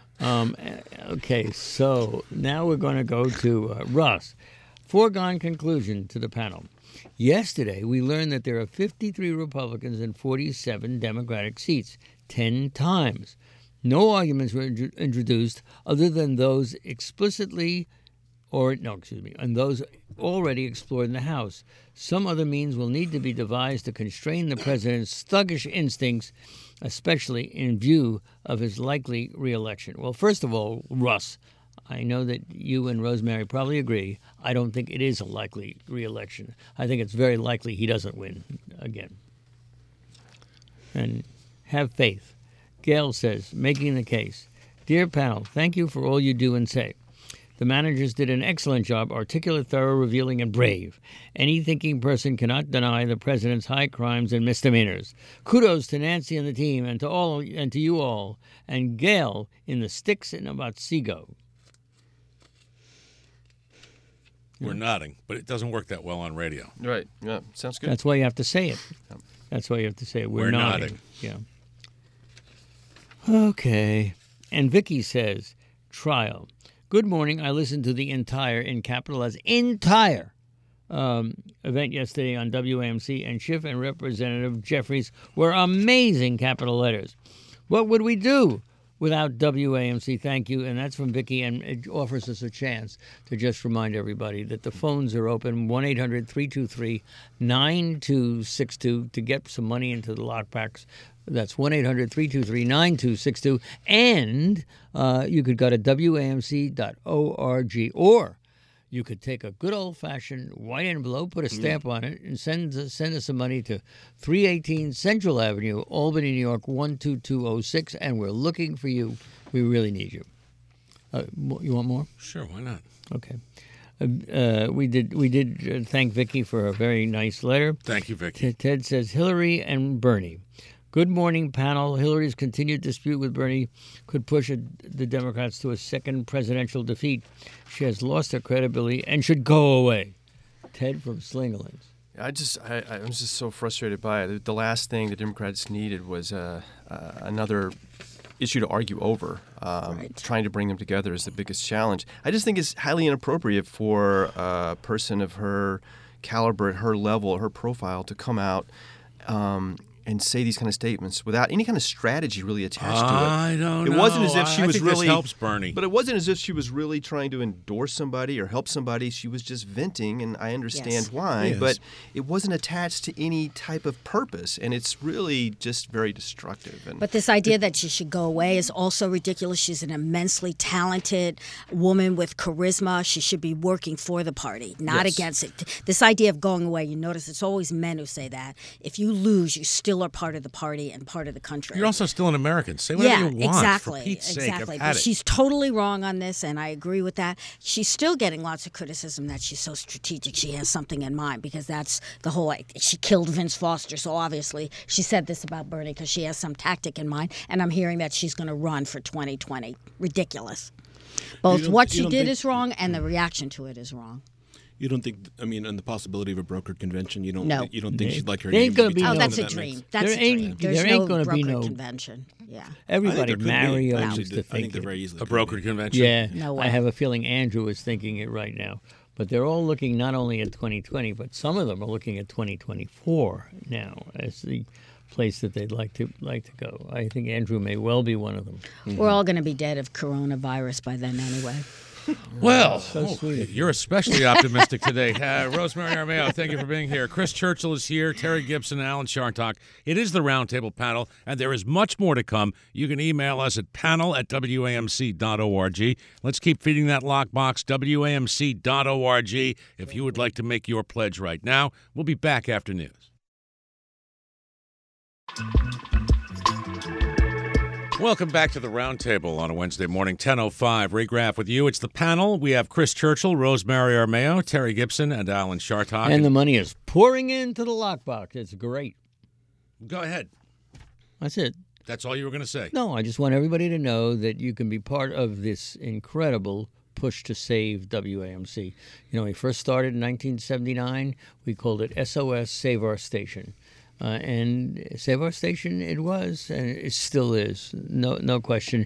Okay, so now we're going to go to Russ. Foregone conclusion to the panel. Yesterday, we learned that there are 53 Republicans and 47 Democratic seats, 10 times. No arguments were introduced other than those and those already explored in the House. Some other means will need to be devised to constrain the president's thuggish instincts, especially in view of his likely reelection. Well, first of all, Russ, I know that you and Rosemary probably agree. I don't think it is a likely reelection. I think it's very likely he doesn't win again. And have faith. Gail says, making the case, Dear panel, thank you for all you do and say. The managers did an excellent job, articulate, thorough, revealing, and brave. Any thinking person cannot deny the president's high crimes and misdemeanors. Kudos to Nancy and the team, and to you all, and Gail in the sticks in Otsego. We're nodding, but it doesn't work that well on radio. Right. Yeah. Sounds good. That's why you have to say it. That's why you have to say it. We're nodding. Yeah. Okay. And Vicky says, trial. Good morning. I listened to the entire, in capital as entire, event yesterday on WAMC, and Schiff and Representative Jeffries were amazing, capital letters. What would we do without WAMC? Thank you. And that's from Vicky, and it offers us a chance to just remind everybody that the phones are open, 1-800-323-9262, to get some money into the lockbacks. That's 1-800-323-9262. And you could go to WAMC.org, or you could take a good old-fashioned white envelope, put a stamp on it, and send us some money to 318 Central Avenue, Albany, New York, 12206, and we're looking for you. We really need you. You want more? Sure, why not? Okay. We did thank Vicky for a very nice letter. Thank you, Vicky. Ted says, Hillary and Bernie. Good morning, panel. Hillary's continued dispute with Bernie could push the Democrats to a second presidential defeat. She has lost her credibility and should go away. Ted from Slingerlands. I'm just so frustrated by it. The last thing the Democrats needed was another issue to argue over. Trying to bring them together is the biggest challenge. I just think it's highly inappropriate for a person of her caliber, at her level, her profile, to come out and say these kind of statements without any kind of strategy really attached to it. I don't know. It wasn't as if she was think really this helps Bernie. But it wasn't as if she was really trying to endorse somebody or help somebody. She was just venting, and I understand why. Yes. But it wasn't attached to any type of purpose, and it's really just very destructive. And But this idea that she should go away is also ridiculous. She's an immensely talented woman with charisma. She should be working for the party, not against it. This idea of going away, you notice it's always men who say that. If you lose, you still are part of the party and part of the country. You're also still an American. Say whatever you want. Exactly. For Pete's sake, Exactly. I've had But it. she's totally wrong on this, and I agree with that. She's still getting lots of criticism that she's so strategic. She has something in mind, because that's the whole. She killed Vince Foster, so obviously she said this about Bernie because she has some tactic in mind. And I'm hearing that she's going to run for 2020. Ridiculous. Both what she did is wrong, and the reaction to it is wrong. You don't think? I mean, on the possibility of a brokered convention, you don't. No. You don't think she'd like her There name ain't to gonna be be tied Oh, no- into that's a that mix? dream. That's There a ain't- dream. There's there ain't no gonna be brokered no- convention. Yeah. Everybody, there could be. Mario Actually, used to I think think there it. very easily A could be. brokered convention? Yeah, No I way. have a feeling Andrew is thinking it right now. But they're all looking not only at 2020, but some of them are looking at 2024 now as the place that they'd like to go. I think Andrew may well be one of them. We're all going to be dead of coronavirus by then anyway. Well, sweet of you're especially optimistic today. Rosemary Armao, thank you for being here. Chris Churchill is here, Terry Gibson, Alan Chartock. It is the Roundtable Panel, and there is much more to come. You can email us at panel@wamc.org. Let's keep feeding that lockbox, wamc.org, if you would like to make your pledge right now. We'll be back after news. Welcome back to the Roundtable on a Wednesday morning, 10:05. Ray Graff with you. It's the panel. We have Chris Churchill, Rosemary Armao, Terry Gibson, and Alan Chartock. And the money is pouring into the lockbox. It's great. Go ahead. That's it. That's all you were going to say. No, I just want everybody to know that you can be part of this incredible push to save WAMC. You know, we first started in 1979. We called it SOS Save Our Station. And Save Our Station it was, and it still is, no question.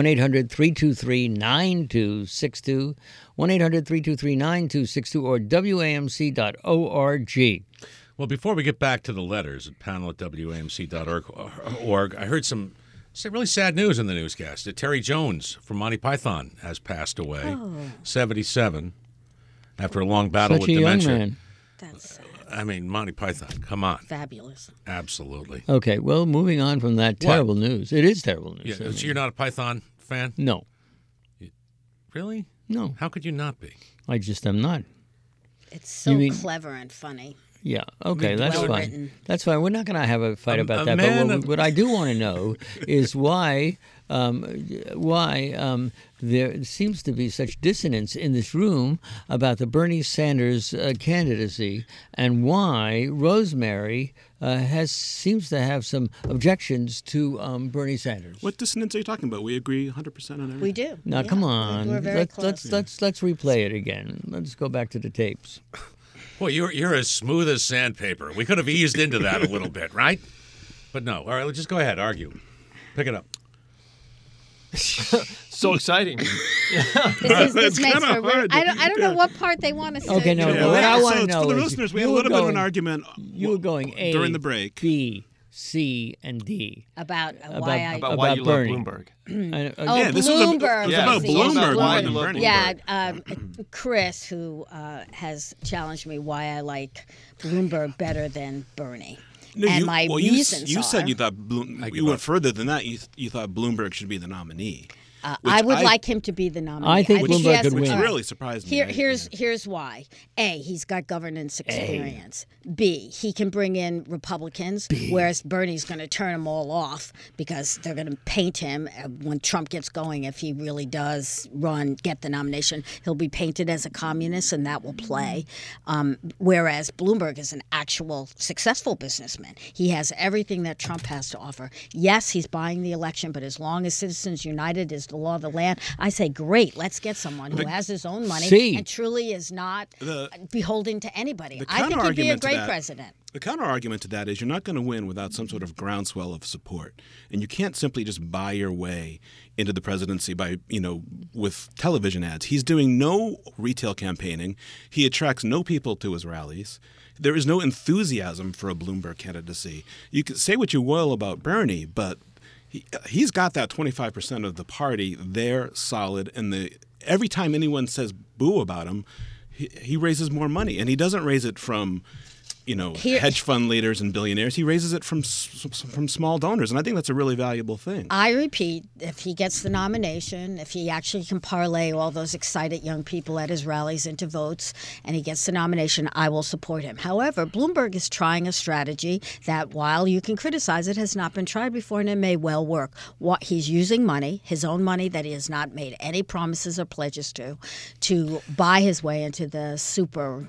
1-800-323-9262, 1-800-323-9262, or WAMC.org. Well, before we get back to the letters at panel@WAMC.org, I heard some really sad news in the newscast. Terry Jones from Monty Python has passed away, 77, after a long battle Such with a dementia. young man. That's I mean, Monty Python, come on. fabulous. Absolutely. Okay, well, moving on from that terrible news. It is terrible news. Yeah, I so mean. you're not a Python fan? No, Really? no, How could you not be? I just am not. It's so You mean- clever and funny. Yeah, okay, that's well fine. written. That's fine. We're not going to have a fight about a that. man But of- what I do want to know is why there seems to be such dissonance in this room about the Bernie Sanders candidacy, and why Rosemary seems to have some objections to Bernie Sanders. What dissonance are you talking about? We agree 100% on everything. We do. Now, Yeah. come on. We're very close. Let's replay it again. Let's go back to the tapes. Boy, you're as smooth as sandpaper. We could have eased into that a little bit, right? But no. All right, let's just go ahead. Argue. Pick it up. so exciting. This makes for hard. I don't know what part they want to say. Okay, no, Yeah, what I so want to for know the is listeners, we you had a were little bit of an going- argument You were going A during the break. B, C, and D. About why I... About why you Bernie. love Bloomberg. Oh, Yeah, this was Bloomberg. it's about was the Bloomberg issue. more Bloomberg. than Bernie. Yeah, Chris, who has challenged me why I like Bloomberg better than Bernie. No, and you, my well, reasons you are... said you thought give you went up. further than that. You thought Bloomberg should be the nominee. which I would like him to be the nominee. I think he Bloomberg has- could which win. really surprised me. Here's why. A, he's got governance experience. B, he can bring in Republicans, whereas Bernie's going to turn them all off because they're going to paint him when Trump gets going. If he really does get the nomination, he'll be painted as a communist, and that will play. Whereas Bloomberg is an actual successful businessman. He has everything that Trump has to offer. Yes, he's buying the election, but as long as Citizens United is the law of the land, I say, great, let's get someone who has his own money and truly is not beholden to anybody. I think he'd be a great president. The counter argument to that is you're not going to win without some sort of groundswell of support, and you can't simply just buy your way into the presidency by with television ads. He's doing no retail campaigning. He attracts no people to his rallies. There is no enthusiasm for a Bloomberg candidacy. You can say what you will about Bernie, but he's got that 25% of the party there solid, and every time anyone says boo about him, he raises more money, and he doesn't raise it from hedge fund leaders and billionaires. He raises it from small donors, and I think that's a really valuable thing. I repeat, if he gets the nomination, if he actually can parlay all those excited young people at his rallies into votes, and he gets the nomination, I will support him. However, Bloomberg is trying a strategy that, while you can criticize it, has not been tried before, and it may well work. He's using money, his own money that he has not made any promises or pledges to buy his way into the super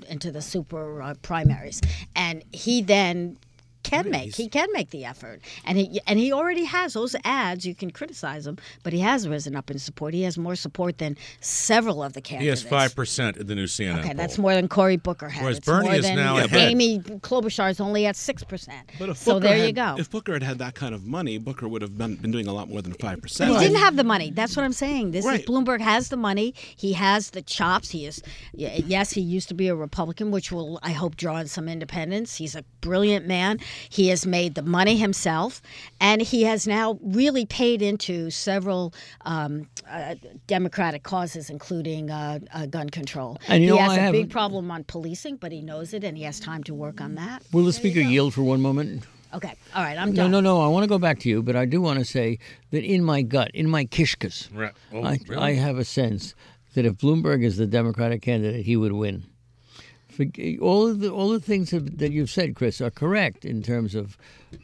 primaries. And he then can make the effort, and he already has those ads. You can criticize him, but he has risen up in support. He has more support than several of the candidates. He has 5% in the new CNN Okay, poll. that's more than Cory Booker had. Whereas it's Bernie more is than now ahead. Amy Klobuchar is only at 6%. But so there you go. If Booker had that kind of money, Booker would have been doing a lot more than 5%. But he didn't have the money. That's what I'm saying. Right. Bloomberg has the money. He has the chops. He used to be a Republican, which will, I hope, draw in some independents. He's a brilliant man. He has made the money himself, and he has now really paid into several Democratic causes, including gun control. And he has a big problem on policing, but he knows it, and he has time to work on that. Will the speaker yield for one moment? Okay. All right. I'm done. No. I want to go back to you, but I do want to say that in my gut, in my kishkas, Right. Oh, really? I have a sense that if Bloomberg is the Democratic candidate, he would win. All the things that you've said, Chris, are correct in terms of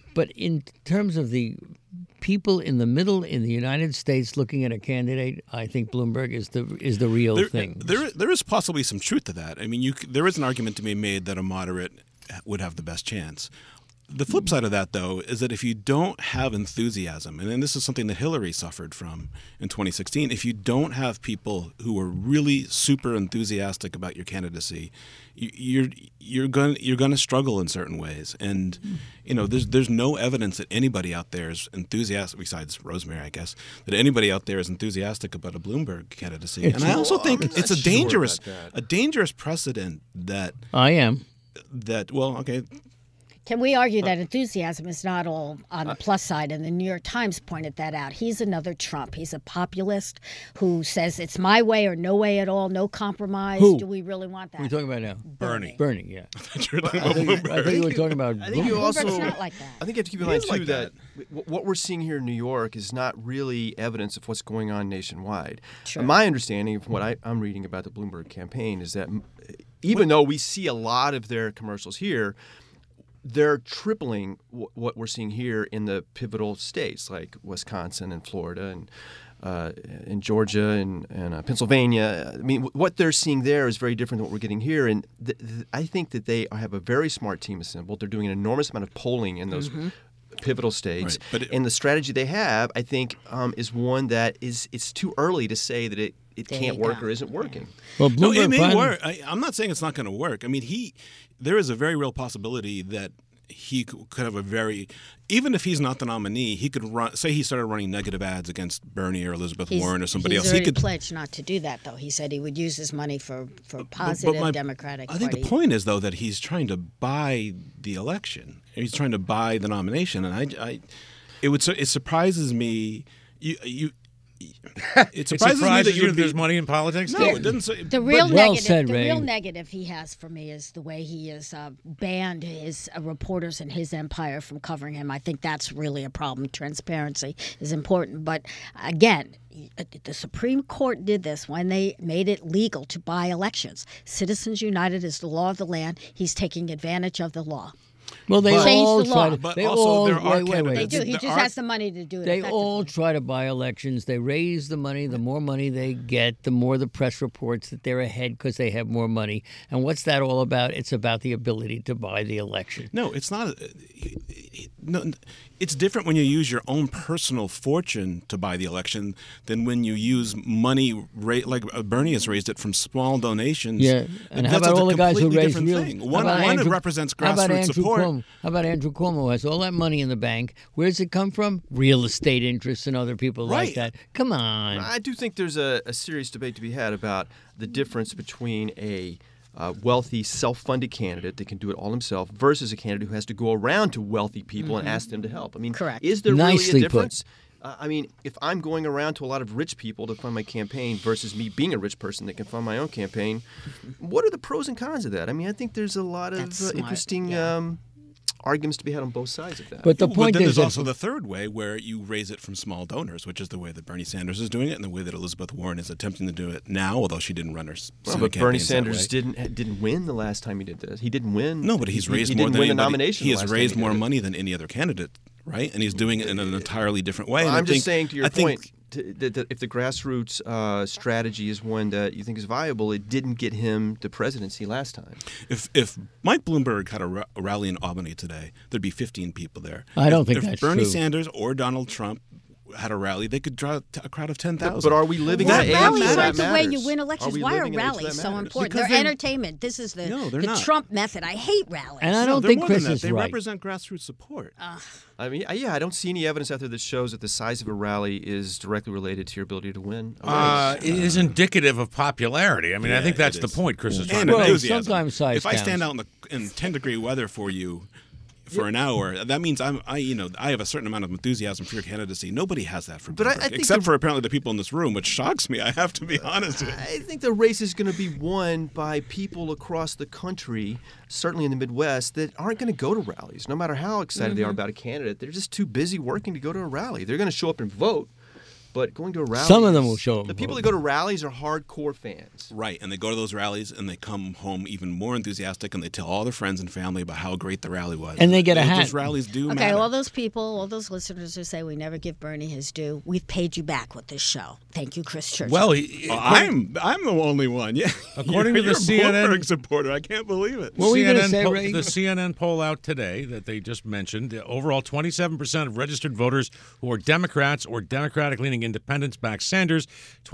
the people in the middle in the United States looking at a candidate, I think Bloomberg is the real thing. There is possibly some truth to that. I mean, there is an argument to be made that a moderate would have the best chance. The flip side of that, though, is that if you don't have enthusiasm, and then this is something that Hillary suffered from in 2016, if you don't have people who are really super enthusiastic about your candidacy, you're going to struggle in certain ways. And there's no evidence that anybody out there is enthusiastic, besides Rosemary, I guess, that anybody out there is enthusiastic about a Bloomberg candidacy. And I also think it's a dangerous precedent that I am. Can we argue that enthusiasm is not all on the plus side? And the New York Times pointed that out. He's another Trump. He's a populist who says it's my way or no way at all, no compromise. Who? Do we really want that? What are you talking about now? Bernie. Bernie, yeah. I thought you were talking I about think Bloomberg. you were talking about I think you Bloomberg. also. Bloomberg's not like that. I think you have to keep in mind He is too like that what we're seeing here in New York is not really evidence of what's going on nationwide. Sure. My understanding of what I'm reading about the Bloomberg campaign is that even though we see a lot of their commercials here, they're tripling what we're seeing here in the pivotal states like Wisconsin and Florida and Georgia and Pennsylvania. I mean, what they're seeing there is very different than what we're getting here. And I think that they have a very smart team assembled. They're doing an enormous amount of polling in those pivotal states. Right. And the strategy they have, I think, is one that it's too early to say that it can't work or isn't working. Well, No, it Bloomberg may finally- work. I'm not saying it's not going to work. I mean, there is a very real possibility that he could have even if he's not the nominee, he could run. Say he started running negative ads against Bernie or Elizabeth Warren or somebody else. He's He already could pledged not to do that, though. He said he would use his money for positive Democratic I think Party. the point is though that he's trying to buy the election. He's trying to buy the nomination, and it surprises me. It surprises me that you that you'd there's be. money in politics. No, it doesn't say. The real well negative, said, the Ray. real negative he has for me is the way he has banned his reporters and his empire from covering him. I think that's really a problem. Transparency is important, but again, the Supreme Court did this when they made it legal to buy elections. Citizens United is the law of the land. He's taking advantage of the law. Well, they Change all the law. try to. But They also all there are wait, wait, wait. They do. He There just are- has the money to do it. They effectively. all try to buy elections. They raise the money. The more money they get, the more the press reports that they're ahead because they have more money. And what's that all about? It's about the ability to buy the election. No, it's not. No, it's different when you use your own personal fortune to buy the election than when you use money like Bernie has raised it from small donations. Yeah, and how That's about a all the guys who completely raise different real? thing. how One about it Andrew- represents how about grassroots Andrew support. Cuomo? How about Andrew Cuomo who has all that money in the bank? Where does it come from? Real estate interests and other people like Right. that. Come on. I do think there's a serious debate to be had about the difference between a wealthy, self-funded candidate that can do it all himself versus a candidate who has to go around to wealthy people and ask them to help. I mean, Correct. is there Nicely really a put. difference? I mean, if I'm going around to a lot of rich people to fund my campaign versus me being a rich person that can fund my own campaign, what are the pros and cons of that? I mean, I think there's a lot of That's smart, interesting yeah. arguments to be had on both sides of that. But the But point then is there's that also the third way where you raise it from small donors, which is the way that Bernie Sanders is doing it and the way that Elizabeth Warren is attempting to do it now, although she didn't run her Well, Senate but Bernie campaigns that Sanders way. didn't win the last time he did this. He didn't win. No, but he's raised he more didn't than win the anybody. nomination. He the has last time raised did more it. money than any other candidate, right? And he's doing it in an entirely different way. And I'm I just think- saying to your I think- point that if the grassroots strategy is one that you think is viable, it didn't get him the presidency last time. If Mike Bloomberg had a rally in Albany today, there'd be 15 people there. I don't If- think if that's Bernie true. Sanders or Donald Trump had a rally, they could draw a crowd of 10,000. But are we living That in an age matters. where Rallies that aren't the way matters? you win Are elections. we Why are living in an age where rallies that so matters? important? Because They're they're- entertainment. This is the No, they're the not. Trump method. I hate rallies. And I No, don't they're think more than Chris that. is They right. represent grassroots support. I mean, yeah, I don't see any evidence out there that shows that the size of a rally is directly related to your ability to win. a race. It is indicative of popularity. I mean, I Yeah, think that's it the is. point Chris is trying And to Well, make. enthusiasm. sometimes size if I stand counts. out in 10-degree weather for you for an hour, that means I have a certain amount of enthusiasm for your candidacy. Nobody has that for But I Bloomberg, think except the- for apparently the people in this room, which shocks me. I have to be honest with you. I think the race is going to be won by people across the country, certainly in the Midwest, that aren't going to go to rallies. No matter how excited they are about a candidate, they're just too busy working to go to a rally. They're going to show up and vote, but going to a rally. Some of them will show up The and people vote. that go to rallies are hardcore fans. Right, and they go to those rallies and they come home even more enthusiastic, and they tell all their friends and family about how great the rally was. And they get a hat. Those rallies do Okay, matter. all those people, all those listeners who say we never give Bernie his due, we've paid you back with this show. Thank you, Chris Churchill. Well, I'm the only one. Yeah, According to the you're a CNN Bloomberg supporter, I can't believe it. What were you gonna CNN say, poll- Ray? the CNN poll out today that they just mentioned, the overall 27% of registered voters who are Democrats or Democratic-leaning independents back Sanders,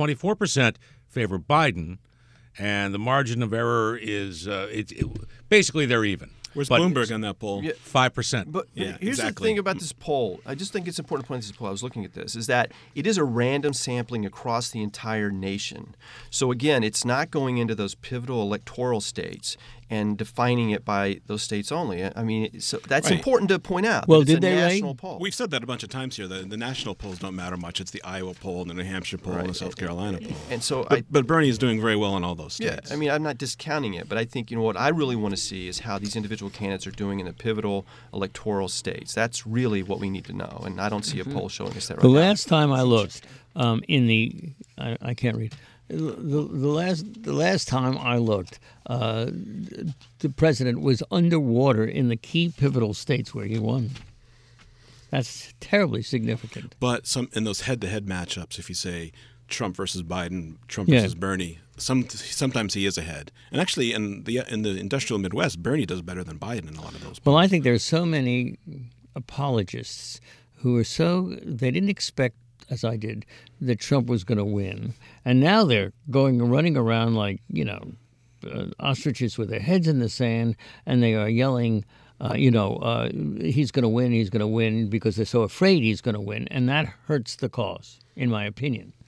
24% favor Biden, and the margin of error is basically they're even. Where's But Bloomberg on that poll? Yeah. 5%. But Yeah, here's exactly. the thing about this poll. I just think it's important to point out this poll. I was looking at this. Is that it is a random sampling across the entire nation. So again, it's not going into those pivotal electoral states and defining it by those states only. I mean, so that's Right. important to point out. Well, that it's did a they, Ray? national poll. We've said that a bunch of times here. The national polls don't matter much. It's the Iowa poll, and the New Hampshire poll, and the Right. South Carolina poll. And so But Bernie is doing very well in all those Yeah, states. I mean, I'm not discounting it, but I think, what I really want to see is how these individual candidates are doing in the pivotal electoral states. That's really what we need to know, and I don't see a poll showing us that right The now. last time I looked, I can't read. The last time I looked, the president was underwater in the key pivotal states where he won. That's terribly significant. But in those head-to-head matchups, if you say Trump versus Biden, Trump Yeah. versus Bernie, sometimes he is ahead. And actually, in the industrial Midwest, Bernie does better than Biden in a lot of those. Well, I think there's so many apologists who are they didn't expect, as I did, that Trump was going to win, and now they're running around like ostriches with their heads in the sand, and they are yelling. He's going to win because they're so afraid he's going to win, and that hurts the cause, in my opinion.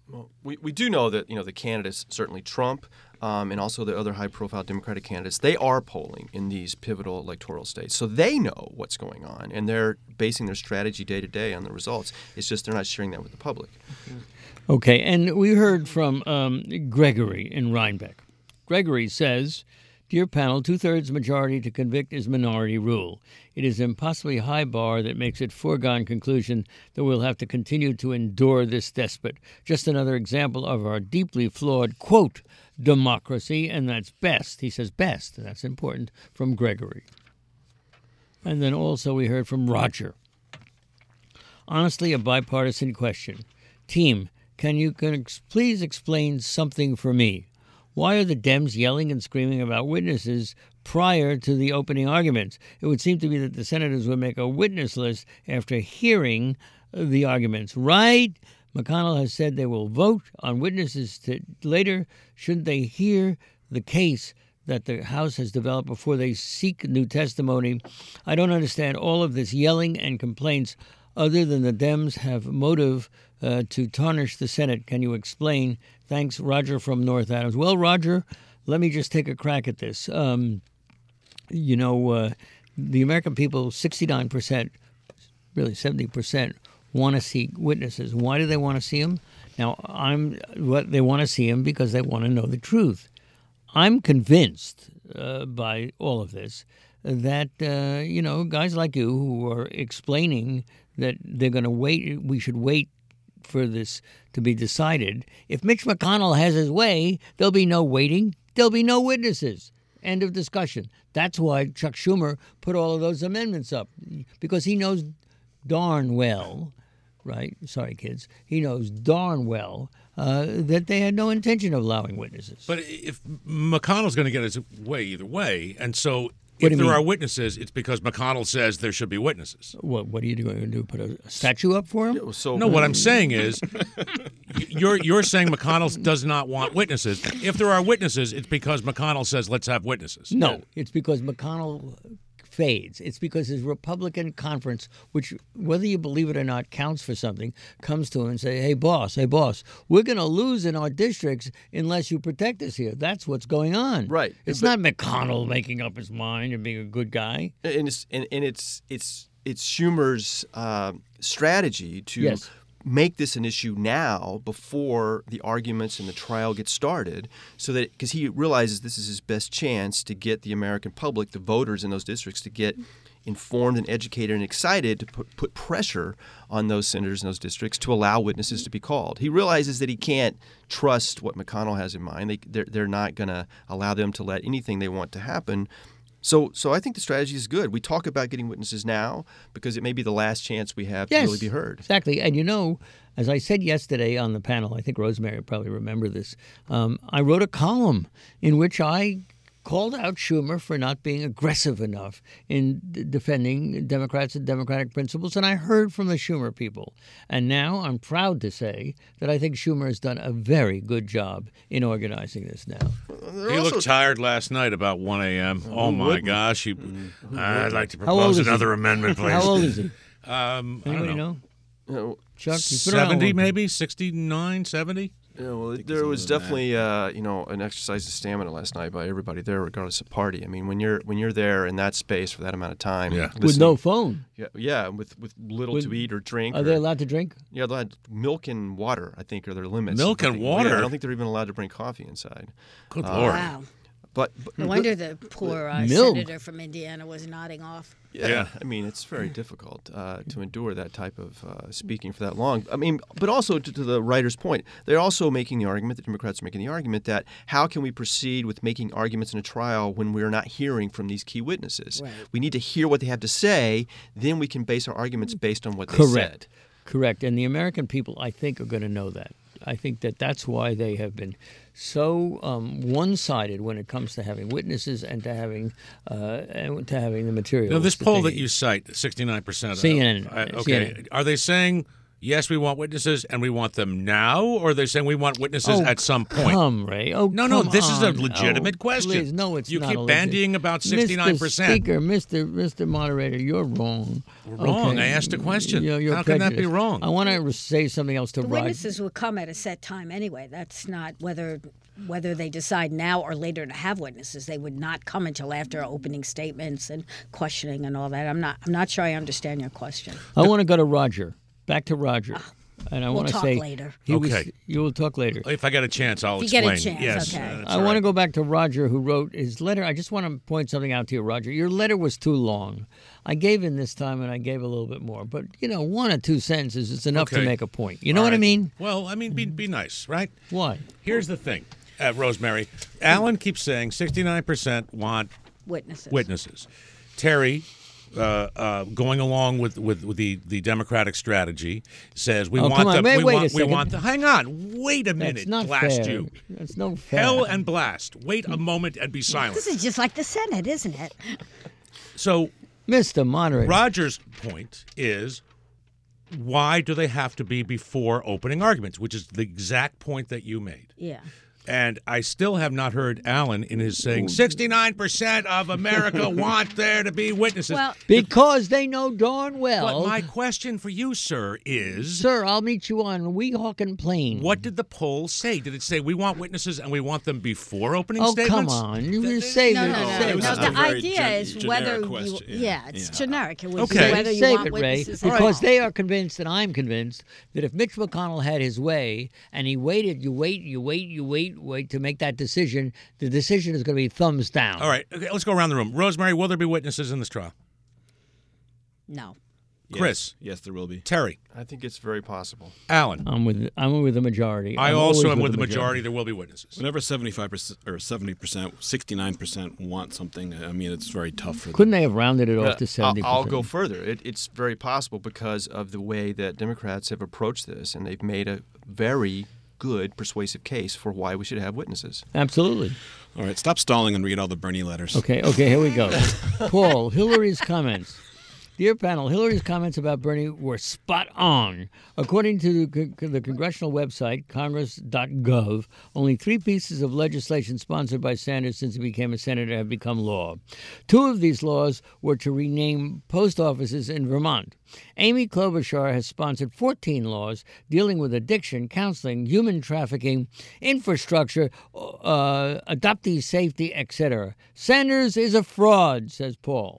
Well, we do know that the candidates, certainly Trump, and also the other high-profile Democratic candidates, they are polling in these pivotal electoral states, so they know what's going on, and they're basing their strategy day to day on the results. It's just they're not sharing that with the public. Okay, and we heard from Gregory in Rhinebeck. Gregory says, "Dear panel, 2/3 majority to convict is minority rule. It is impossibly high bar that makes it foregone conclusion that we'll have to continue to endure this despot. Just another example of our deeply flawed, quote, democracy, and that's best." He says best, and that's important, from Gregory. And then also we heard from Roger. "Honestly, a bipartisan question. Team, can you please explain something for me? Why are the Dems yelling and screaming about witnesses prior to the opening arguments? It would seem to me that the senators would make a witness list after hearing the arguments, right? McConnell has said they will vote on witnesses later. Shouldn't they hear the case that the House has developed before they seek new testimony? I don't understand all of this yelling and complaints other than the Dems have motive to tarnish the Senate. Can you explain? Thanks, Roger from North Adams." Well, Roger, let me just take a crack at this. The American people, 69%, really 70%, want to see witnesses. Why do they want to see them? Now, they want to see them because they want to know the truth. I'm convinced by all of this that, guys like you who are explaining that they're going to wait, we should wait for this to be decided. If Mitch McConnell has his way, there'll be no waiting. There'll be no witnesses. End of discussion. That's why Chuck Schumer put all of those amendments up, because he knows darn well, right? Sorry, kids. He knows darn well that they had no intention of allowing witnesses. But if McConnell's going to get his way either way, and so What if do you there mean? are witnesses, it's because McConnell says there should be witnesses. What are you going to do? Put a statue up for him? No, what I'm saying is, you're saying McConnell does not want witnesses. If there are witnesses, it's because McConnell says let's have witnesses. No, it's because McConnell fades. It's because his Republican conference, which, whether you believe it or not, counts for something, comes to him and say, hey, boss, we're going to lose in our districts unless you protect us here. That's what's going on. Right. It's not McConnell making up his mind and being a good guy. And it's Schumer's strategy to Yes. make this an issue now before the arguments and the trial get started, so that because he realizes this is his best chance to get the American public, the voters in those districts, to get informed and educated and excited to put pressure on those senators in those districts to allow witnesses to be called. He realizes that he can't trust what McConnell has in mind. They're not going to allow them to let anything they want to happen. So I think the strategy is good. We talk about getting witnesses now because it may be the last chance we have to really be heard. Exactly. And as I said yesterday on the panel, I think Rosemary will probably remember this, I wrote a column in which I called out Schumer for not being aggressive enough in defending Democrats and democratic principles, and I heard from the Schumer people. And now I'm proud to say that I think Schumer has done a very good job in organizing this now. He looked tired last night about 1 a.m. Oh, my gosh. I'd like to propose another amendment, please. How old is he? Anybody know? Chuck, you've been around 70 long. maybe? 69, 70? Yeah, well, there was definitely an exercise of stamina last night by everybody there, regardless of party. I mean, when you're there in that space for that amount of time, with no phone. Yeah, with little to eat or drink. Are they allowed to drink? Yeah, they had milk and water, I think, are their limits. Milk and water? Yeah, I don't think they're even allowed to bring coffee inside. Good Lord. Wow. But No wonder the poor Milk. senator from Indiana was nodding off. yeah, I mean, it's very difficult to endure that type of speaking for that long. I mean, but also to the writer's point, they're also making the argument, the Democrats are making the argument that how can we proceed with making arguments in a trial when we're not hearing from these key witnesses? Right. We need to hear what they have to say, then we can base our arguments based on what they said. Correct. And the American people, I think, are going to know that. I think that's why they have been so one-sided when it comes to having witnesses and to having the material. Now, this poll that you cite, 69%. CNN. Okay. CNN. Are they saying yes, we want witnesses, and we want them now, or they're saying we want witnesses at some point? Come, Ray. Oh, No, come this is a on. legitimate question. Please. No, it's you not. keep a legit- bandying about 69%. Mr. Speaker, Mr. Moderator, you're wrong. Wrong. I asked a question. You're How can that be prejudiced. wrong? I want to say something else to The Rod. witnesses will come at a set time anyway. That's not whether they decide now or later to have witnesses. They would not come until after opening statements and questioning and all that. I'm not sure I understand your question. I want to go to Roger. Back to Roger. And I We'll want to talk say later. Okay. You will talk later. If I get a chance, I'll If you explain. get a chance, yes, okay. that's I all want to right. go back to Roger, who wrote his letter. I just want to point something out to you, Roger. Your letter was too long. I gave in this time, and I gave a little bit more. But, 1 or 2 sentences is enough to Okay. make a point. You know All what I right. mean? Well, I mean, be nice, right? Why? Here's the thing, Rosemary. Alan keeps saying 69% want Witnesses. Terry, going along with the Democratic strategy, says we Oh, want come on. them. Wait we a want. We second. want the. Hang on. Wait a minute. That's not blast fair. you. That's no fair. Hell and blast. Wait a moment and be silent. This is just like the Senate, isn't it? So Mr. Moderator. Roger's point is, why do they have to be before opening arguments, which is the exact point that you made. Yeah. And I still have not heard Alan in his saying 69% of America want there to be witnesses. Well, Because they know darn well. but my question for you, sir, is Sir, I'll meet you on Weehawken Plain. what did the poll say? Did it say we want witnesses and we want them before opening Oh, statements? come on. You just save no, it. no, no. Save It was no, just it. a the very idea is whether generic you. question. Yeah, it's generic. It was Okay. whether you Save want it, Ray, witnesses. or because not. they are convinced, and I'm convinced, that if Mitch McConnell had his way and he waited, you wait to make that decision, the decision is going to be thumbs down. All right, okay, let's go around the room. Rosemary, will there be witnesses in this trial? No. Chris. Yes, there will be. Terry. I think it's very possible. Alan. I'm with the majority. I I'm also always am with the majority. There will be witnesses. Whenever 75% or 70%, 69% want something, I mean, it's very tough for them. Couldn't they have rounded it off to I'll 70%? I'll go further. It's very possible because of the way that Democrats have approached this, and they've made a very good persuasive case for why we should have witnesses. Absolutely. All right, stop stalling and read all the Bernie letters. Okay, here we go. Paul, Hillary's comments. Dear panel, Hillary's comments about Bernie were spot on. According to the congressional website, congress.gov, only 3 pieces of legislation sponsored by Sanders since he became a senator have become law. 2 of these laws were to rename post offices in Vermont. Amy Klobuchar has sponsored 14 laws dealing with addiction, counseling, human trafficking, infrastructure, adoptee safety, etc. Sanders is a fraud, says Paul.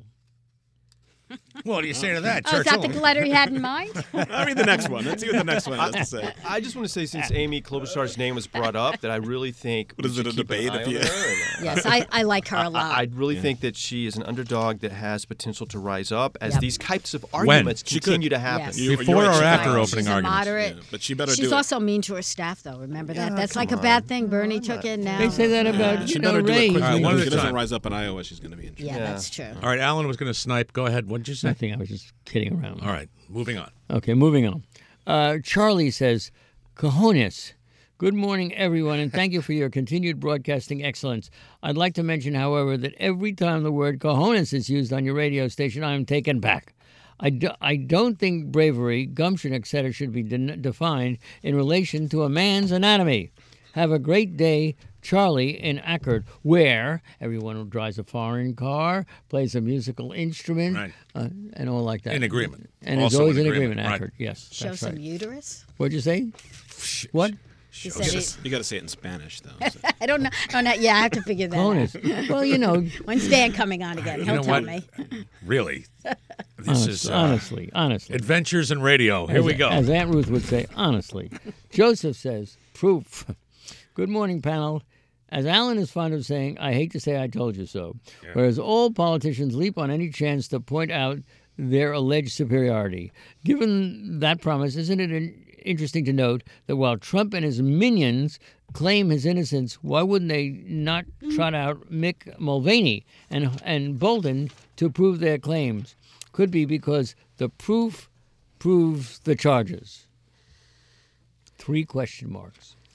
What do you say to that, Oh, is that Churchill? the letter he had in mind? I'll read the next one. Let's see what the next one has to say. I just want to say, since Amy Klobuchar's name was brought up, that I really think What is it, a debate? If you... Yes, I like her a lot. I really think that she is an underdog that has potential to rise up as Yep. these types of arguments She continue could. to happen. Yes. Before You're or right, after she's opening She's a arguments? moderate. Yeah, but she better She's do also mean to her staff, though. Remember that? Yeah, That's like a come bad on. thing Bernie took in now. They say that about, She better do Ray. it quickly. All right, one If at she a doesn't time. rise up in Iowa, she's going to be in trouble. Yeah, Yeah. that's true. All right, Alan was going to snipe. Go ahead. What did you say? I think I was just kidding around. All right, moving on. Okay, moving on. Charlie says, cojones. Good morning, everyone, and thank you for your continued broadcasting excellence. I'd like to mention, however, that every time the word cojones is used on your radio station, I am taken back. I don't think bravery, gumption, etc. should be defined in relation to a man's anatomy. Have a great day, Charlie in Ackerd, where everyone drives a foreign car, plays a musical instrument, Right. and all like that. In agreement. And Also it's always in in agreement, agreement, right. Ackerd. Yes, Show that's some right. uterus. What'd you say? What? He said You got to say it in Spanish, though. So. I don't know. Oh, no, yeah, I have to figure that Cojones. out. Well, you know, When's Dan coming on again? He'll know tell what? me. Really? This is honestly. Adventures in Radio. Here As- we go. As Aunt Ruth would say, honestly. Joseph says, proof. Good morning, panel. As Alan is fond of saying, I hate to say I told you so. Yeah. Whereas all politicians leap on any chance to point out their alleged superiority. Given that promise, isn't it interesting to note that while Trump and his minions claim his innocence, why wouldn't they not trot out Mick Mulvaney and Bolton to prove their claims? Could be because the proof proves the charges. 3 question marks.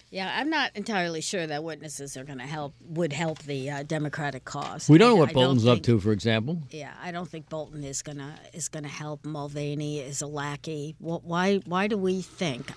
Yeah, I'm not entirely sure that witnesses are going to would help the Democratic cause. We don't know I what Bolton's up to, for example. Yeah, I don't think Bolton is gonna help. Mulvaney is a lackey. Why do we think?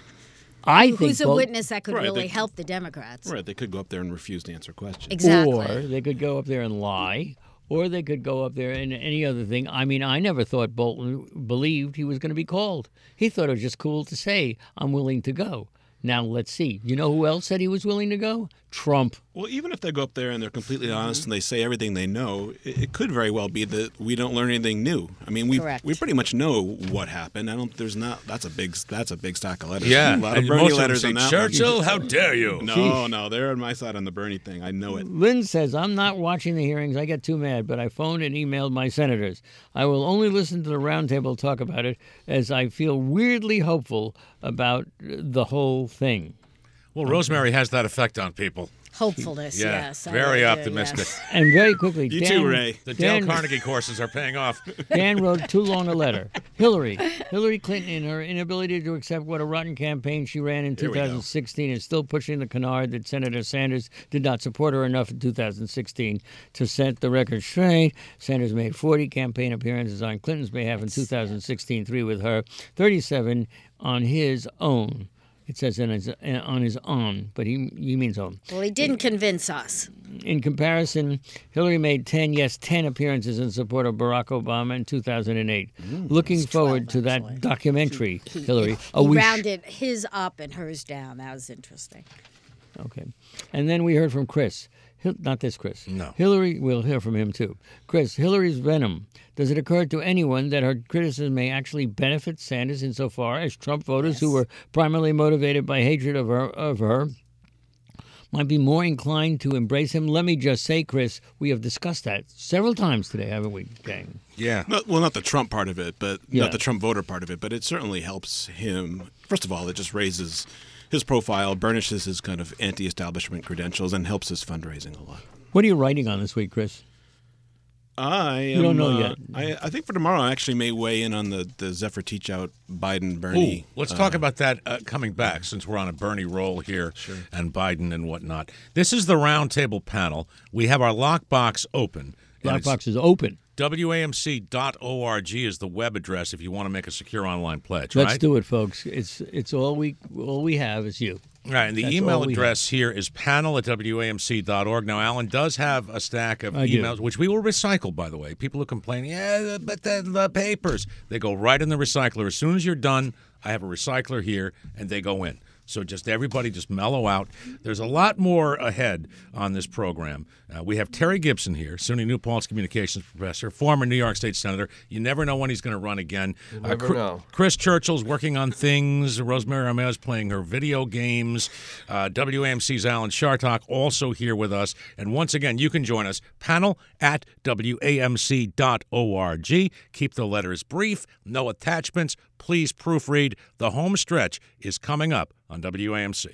I think Who's a Bolton, witness that could Right, really they- help the Democrats? Right, they could go up there and refuse to answer questions. Exactly. or they could go up there and lie, or they could go up there and any other thing. I mean, I never thought Bolton believed he was going to be called. He thought it was just cool to say, I'm willing to go. Now, let's see. You know who else said he was willing to go? Trump. Well, even if they go up there and they're completely honest and they say everything they know, it could very well be that we don't learn anything new. I mean, Correct. we pretty much know what happened. That's a big stack of letters. Yeah, a lot of and Bernie most of them letters say, on that one. Churchill, how dare you? No, they're on my side on the Bernie thing. I know it. Lynn says, I'm not watching the hearings. I get too mad, but I phoned and emailed my senators. I will only listen to the roundtable talk about it as I feel weirdly hopeful about the whole thing. Well, Rosemary has that effect on people. Hopefulness, Yeah, yes. I very do, optimistic. yes. And very quickly, You Dan, too, Ray. The Dale Dan- Carnegie courses are paying off. Dan wrote too long a letter. Hillary Clinton, in her inability to accept what a rotten campaign she ran in Here we go. 2016, is still pushing the canard that Senator Sanders did not support her enough in 2016. To set the record straight, Sanders made 40 campaign appearances on Clinton's behalf in 2016, 3 with her, 37 on his own. It says on his own, but he means own. Well, he didn't convince us. In comparison, Hillary made 10 appearances in support of Barack Obama in 2008. Looking forward to that actually. documentary, Hillary. He rounded his up and hers down. That was interesting. Okay. And then we heard from Chris. Not this Chris. No. Hillary, we'll hear from him too. Chris, Hillary's venom. Does it occur to anyone that her criticism may actually benefit Sanders insofar as Trump voters who were primarily motivated by hatred of her might be more inclined to embrace him? Let me just say, Chris, we have discussed that several times today, haven't we, gang? Yeah. Not the Trump part of it, but Yeah. not the Trump voter part of it, but it certainly helps him. First of all, it just raises his profile, burnishes his kind of anti-establishment credentials, and helps his fundraising a lot. What are you writing on this week, Chris? You don't know yet. I think for tomorrow I actually may weigh in on the Zephyr Teachout Biden-Bernie. Ooh, let's talk about that coming back, since we're on a Bernie roll here and Biden and whatnot. This is the roundtable panel. We have our lockbox open. and it's Lockbox is open. WAMC.org is the web address if you want to make a secure online pledge, Let's right? do it, folks. It's all we have is you. Right, and the That's email all we address here is panel@WAMC.org. Now, Alan does have a stack of I do. emails, which we will recycle, by the way. People who complain, but the papers, they go right in the recycler. As soon as you're done, I have a recycler here, and they go in. So just everybody just mellow out. There's a lot more ahead on this program. We have Terry Gibson here, SUNY New Paltz communications professor, former New York State senator. You never know when he's going to run again. You never know. Chris Churchill's working on things. Rosemary Armeo's playing her video games. WAMC's Alan Chartock also here with us. And once again, you can join us, panel@WAMC.org. Keep the letters brief, no attachments. Please proofread. The home stretch is coming up on WAMC.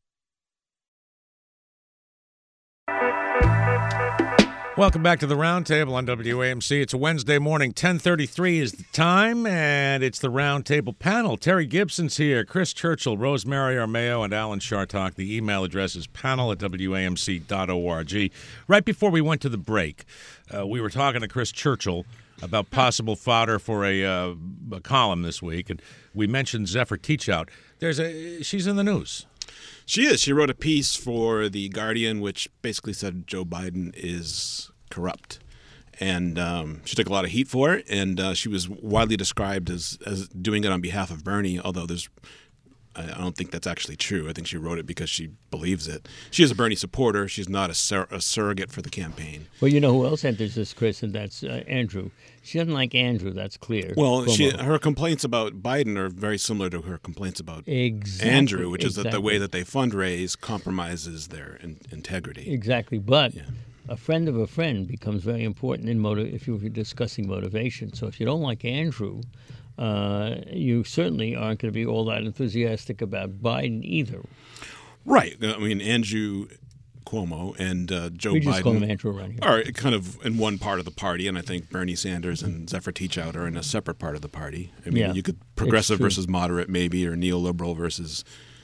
Welcome back to the Roundtable on WAMC. It's a Wednesday morning, 10:33 is the time, and it's the Roundtable panel. Terry Gibson's here, Chris Churchill, Rosemary Armeo, and Alan Chartock. The email address is panel@WAMC.org. Right before we went to the break, we were talking to Chris Churchill about possible fodder for a column this week, and we mentioned Zephyr Teachout. She's in the news. She is. She wrote a piece for The Guardian, which basically said Joe Biden is corrupt. And she took a lot of heat for it, and she was widely described as doing it on behalf of Bernie, although I don't think that's actually true. I think she wrote it because she believes it. She is a Bernie supporter. She's not a surrogate for the campaign. Well, you know who else enters this, Chris, and that's Andrew. She doesn't like Andrew, that's clear. Well, Cuomo. her complaints about Biden are very similar to her complaints about Exactly, Andrew, which is that the exactly. way that they fundraise compromises their integrity. Exactly, but Yeah. a friend of a friend becomes very important if you're discussing motivation. So if you don't like Andrew, you certainly aren't going to be all that enthusiastic about Biden either. Right. I mean, Andrew Cuomo and Joe We just call him Biden Andrew around here. are kind of in one part of the party, and I think Bernie Sanders and Zephyr Teachout are in a separate part of the party. I mean, Yeah, you could progressive it's true. versus moderate maybe, or neoliberal versus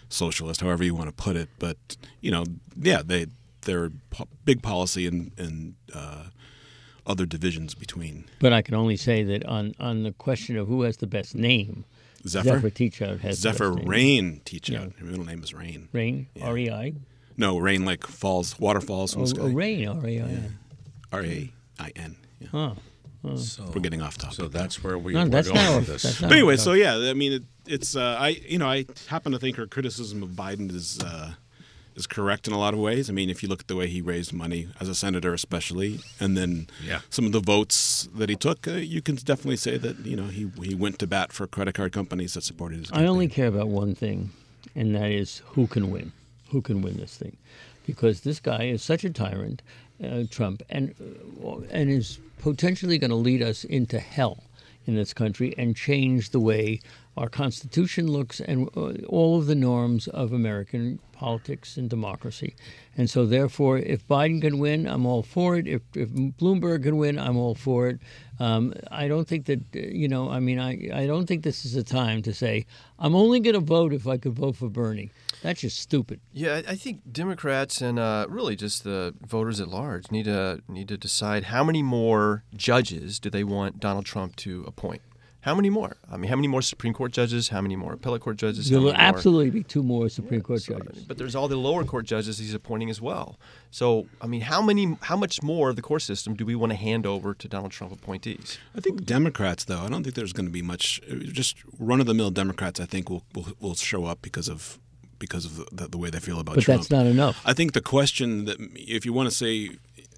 socialist, however you want to put it. But they're big policy and other divisions between. But I can only say that on the question of who has the best name, Zephyr Teachout has Zephyr the best name. Rain Teachout. Yeah. Her middle name is Rain. Rain, Yeah. R-E-I? No, rain like falls, waterfalls from the sky. Rain, R-E-I. R-A-I-N. Yeah. Huh. So, We're getting off topic. so that's where we're No, going that's not. with this. That's not But anyway, so yeah, I mean, it's I happen to think her criticism of Biden is correct in a lot of ways. I mean, if you look at the way he raised money as a senator, especially, and then some of the votes that he took, you can definitely say that he went to bat for credit card companies that supported his I campaign. only care about one thing, and that is who can win. Who can win this thing? Because this guy is such a tyrant, Trump, and is potentially going to lead us into hell in this country and change the way our Constitution looks and all of the norms of American politics and democracy. And so, therefore, if Biden can win, I'm all for it. If Bloomberg can win, I'm all for it. I don't think that, I don't think this is a time to say, I'm only going to vote if I could vote for Bernie. That's just stupid. Yeah, I think Democrats and really just the voters at large need to decide how many more judges do they want Donald Trump to appoint. How many more? I mean, how many more Supreme Court judges? How many more appellate court judges? There How will many more- absolutely be 2 more Supreme Court judges. But there's all the lower court judges he's appointing as well. So, I mean, how much more of the court system do we want to hand over to Donald Trump appointees? I think Democrats, though, I don't think there's going to be much. Just run-of-the-mill Democrats, I think, will show up because of the way they feel about But Trump. that's not enough. I think the question that, if you want to say,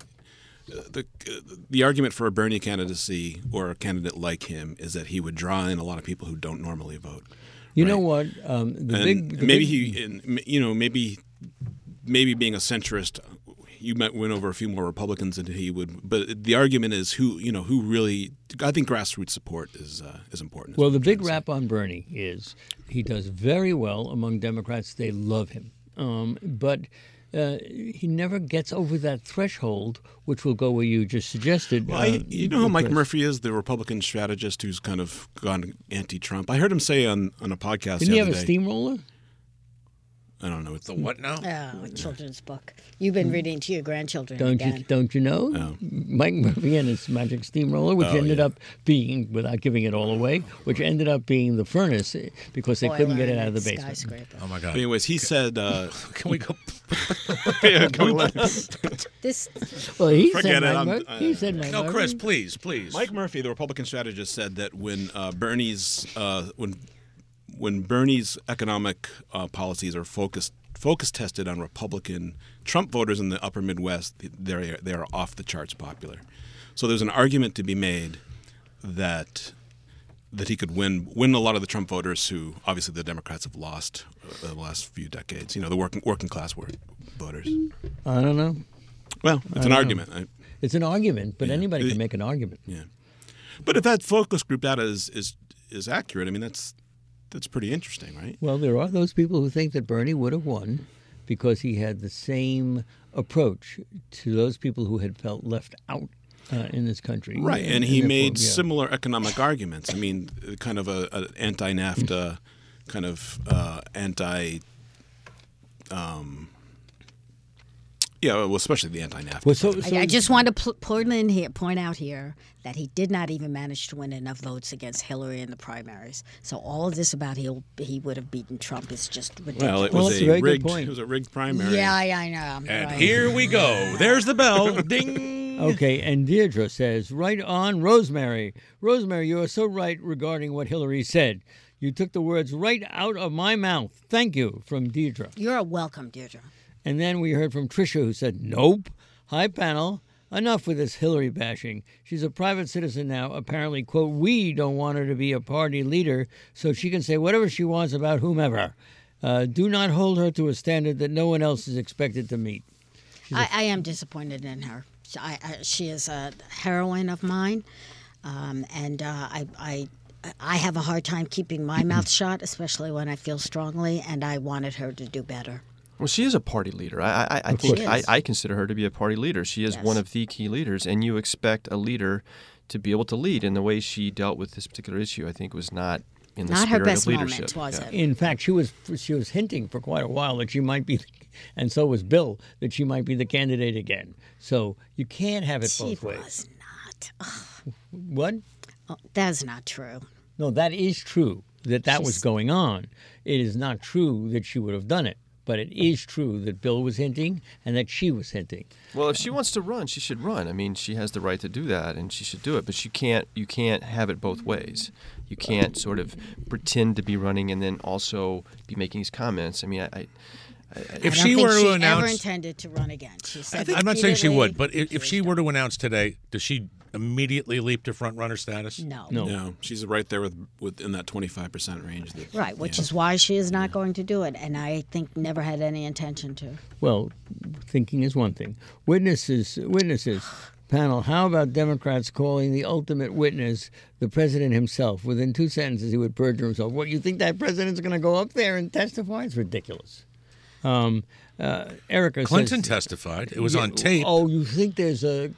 the argument for a Bernie candidacy or a candidate like him is that he would draw in a lot of people who don't normally vote. You right? know what? Maybe being a centrist, you might win over a few more Republicans than he would. But the argument is who really. I think grassroots support is important. Well, the big rap on Bernie is he does very well among Democrats. They love him, but he never gets over that threshold, which will go where you just suggested. Well, you know who Mike Chris. Murphy is, the Republican strategist who's kind of gone anti-Trump. I heard him say on a podcast Didn't he the have other a day. steamroller? I don't know. It's The what now? Oh, a children's book. You've been reading to your grandchildren Don't you know? Oh. Mike Murphy and his magic steamroller, which ended up being, without giving it all away, which ended up being the furnace because they couldn't get it out of the basement. Skyscraper. Oh my God! But anyways, he said. Can we go? This Well, he Forget said it, Mike I'm- Murphy. He said Mike No, Murphy. Chris, please. Mike Murphy, the Republican strategist, said that when when Bernie's economic policies are focus tested on Republican Trump voters in the upper Midwest, they are off the charts popular. So there's an argument to be made that he could win a lot of the Trump voters who obviously the Democrats have lost the last few decades. The working class voters. I don't know. Well, it's an argument. It's an argument, but Yeah. anybody can make an argument. Yeah, but if that focus group data is accurate, I mean that's pretty interesting, right? Well, there are those people who think that Bernie would have won because he had the same approach to those people who had felt left out in this country. Right, and he therefore, made yeah. similar economic arguments. I mean, kind of a anti-NAFTA, kind of anti. Well, especially the anti-NAFTA. Well, so I just want to point out here that he did not even manage to win enough votes against Hillary in the primaries. So all of this about he would have beaten Trump is just ridiculous. Well, it Well, was that's a very good rigged. point. It was a rigged primary. Yeah, I know. And right. here we go. There's the bell. Ding. Okay, and Deirdre says, right on, Rosemary. Rosemary, you are so right regarding what Hillary said. You took the words right out of my mouth. Thank you, from Deirdre. You're welcome, Deirdre. And then we heard from Tricia, who said, nope. Hi, panel. Enough with this Hillary bashing. She's a private citizen now. Apparently, quote, we don't want her to be a party leader, so she can say whatever she wants about whomever. Do not hold her to a standard that no one else is expected to meet. I am disappointed in her. She is a heroine of mine, and I have a hard time keeping my mouth shut, especially when I feel strongly, and I wanted her to do better. Well, she is a party leader. I course. think She is. I consider her to be a party leader. She is Yes. one of the key leaders, and you expect a leader to be able to lead. And the way she dealt with this particular issue, I think, was not in the Not her spirit best of leadership. moment, was Yeah. it? In fact, she was hinting for quite a while that she might be, and so was Bill, that she might be the candidate again. So you can't have it She both ways. was not. Ugh, What? that's not true. No, that is true that was She's- going on. It is not true that she would have done it, but it is true that Bill was hinting and that she was hinting. Well, if she wants to run, she should run. I mean, she has the right to do that, and she should do it. But you can't have it both ways. You can't sort of pretend to be running and then also be making these comments. I mean, If I she don't think were to she ever announce, intended to run again. She said I'm not saying she would, but repeatedly if she were to announce today, does she immediately leap to front runner status? No. No, she's right there within that 25% range. Right, which is why she is not going to do it, and I think never had any intention to. Well, thinking is one thing. Witnesses. Panel, how about Democrats calling the ultimate witness the president himself? Within 2 sentences, he would perjure himself. What, you think that president's going to go up there and testify? It's ridiculous. Erica Clinton says, testified. It was on tape. Oh, you think there's an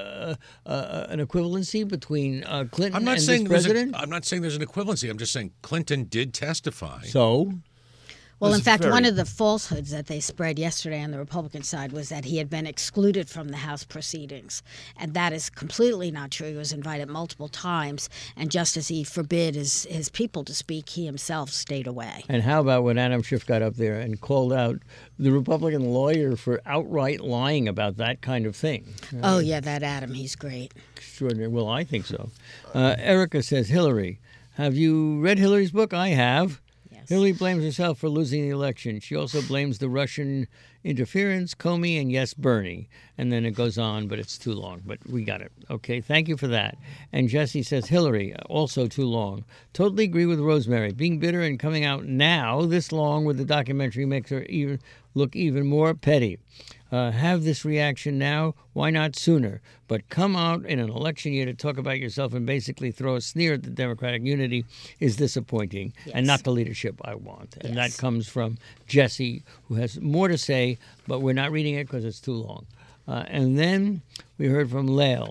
equivalency between Clinton I'm not and saying this president? I'm not saying there's an equivalency. I'm just saying Clinton did testify. So? Well, in It's fact, very- one of the falsehoods that they spread yesterday on the Republican side was that he had been excluded from the House proceedings. And that is completely not true. He was invited multiple times, and just as he forbid his people to speak, he himself stayed away. And how about when Adam Schiff got up there and called out the Republican lawyer for outright lying about that kind of thing? Oh, yeah, that Adam, he's great. Extraordinary. Well, I think so. Erica says, Hillary. Have you read Hillary's book? I have. Yes. Hillary blames herself for losing the election. She also blames the Russian interference, Comey, and yes, Bernie. And then it goes on, but it's too long. But we got it. Okay, thank you for that. And Jesse says, Hillary, also too long. Totally agree with Rosemary. Being bitter and coming out now this long with the documentary makes her look even more petty. Have this reaction now, why not sooner? But come out in an election year to talk about yourself and basically throw a sneer at the Democratic unity is disappointing and not the leadership I want. And that comes from Jesse, who has more to say, but we're not reading it because it's too long. And then we heard from Lael.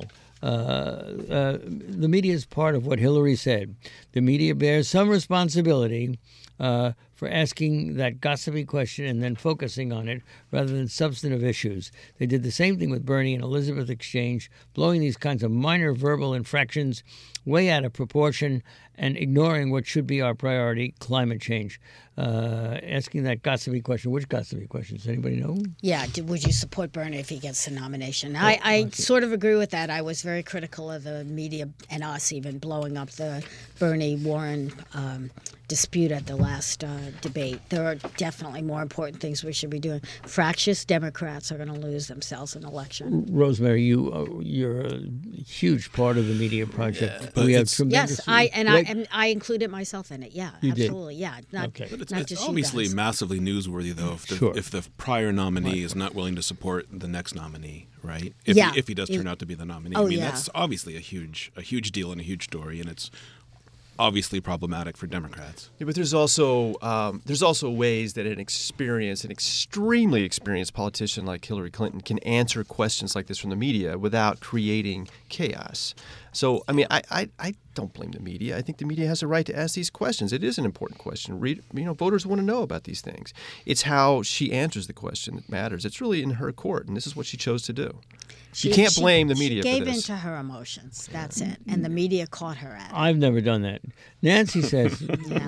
The media is part of what Hillary said. The media bears some responsibility for asking that gossipy question and then focusing on it rather than substantive issues. They did the same thing with Bernie and Elizabeth exchange, blowing these kinds of minor verbal infractions way out of proportion and ignoring what should be our priority, climate change. Asking that gossipy question. Which gossipy question? Does anybody know? Yeah, would you support Bernie if he gets the nomination? I sort of agree with that. I was very critical of the media and us even blowing up the Bernie-Warren dispute at the last debate. There are definitely more important things we should be doing. Fractious Democrats are going to lose themselves in an election. Rosemary, you're a huge part of the media project. but We have it's- tremendous. Yes, I included myself in it. Yeah, You did? absolutely. Yeah, not, Okay. But not it's just you obviously guys. massively newsworthy, though, if the prior nominee is not willing to support the next nominee, right? If he does turn out to be the nominee. Oh, I mean, yeah. that's obviously a huge deal and a huge story, and it's obviously problematic for Democrats. Yeah, but there's also ways that an extremely experienced politician like Hillary Clinton can answer questions like this from the media without creating chaos. So, I mean, I don't blame the media. I think the media has a right to ask these questions. It is an important question. Voters want to know about these things. It's how she answers the question that matters. It's really in her court, and this is what she chose to do. You can't blame the media She gave for this. in to her emotions. That's it. And the media caught her at it. I've never done that. Nancy says, Yeah.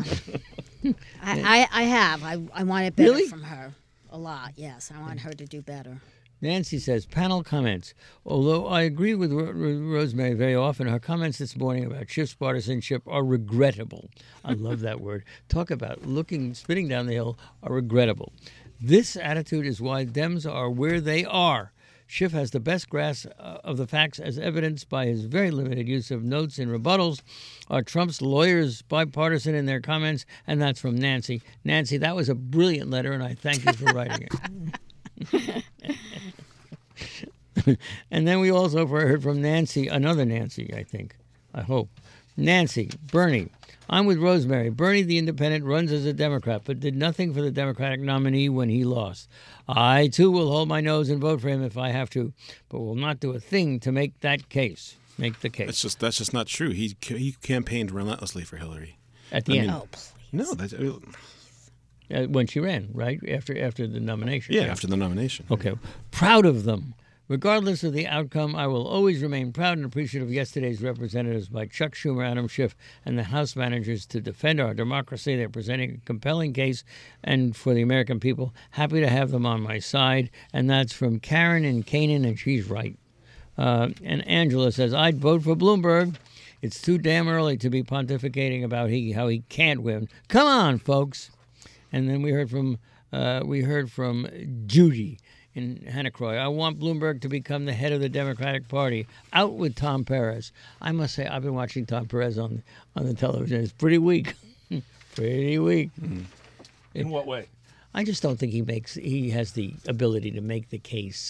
I have. I want it better Really? from her. A lot, yes. I want her to do better. Nancy says, panel comments. Although I agree with Rosemary very often, her comments this morning about Schiff's partisanship are regrettable. I love that word. Talk about spinning down the hill are regrettable. This attitude is why Dems are where they are. Schiff has the best grasp of the facts as evidenced by his very limited use of notes in rebuttals. Are Trump's lawyers bipartisan in their comments? And that's from Nancy. Nancy, that was a brilliant letter, and I thank you for writing it. And then we also heard from Nancy, another Nancy, I think. I hope. Nancy, Bernie. I'm with Rosemary. Bernie, the independent, runs as a Democrat, but did nothing for the Democratic nominee when he lost. I, too, will hold my nose and vote for him if I have to, but will not do a thing to make that case. Make the case. That's just not true. He campaigned relentlessly for Hillary. at the end. Oh, please. No, that's When she ran, right? After the nomination. yeah. After the nomination. Okay. Proud of them. Regardless of the outcome, I will always remain proud and appreciative of yesterday's representatives by Chuck Schumer, Adam Schiff, and the House managers to defend our democracy. They're presenting a compelling case and for the American people. Happy to have them on my side. And that's from Karen in Canaan, and she's right. And Angela says, I'd vote for Bloomberg. It's too damn early to be pontificating about how he can't win. Come on, folks. And then we heard from Judy in Hannacroy. I want Bloomberg to become the head of the Democratic Party. Out with Tom Perez. I must say, I've been watching Tom Perez on the television. It's pretty weak. Pretty weak. Mm-hmm. In what way? I just don't think he has the ability to make the case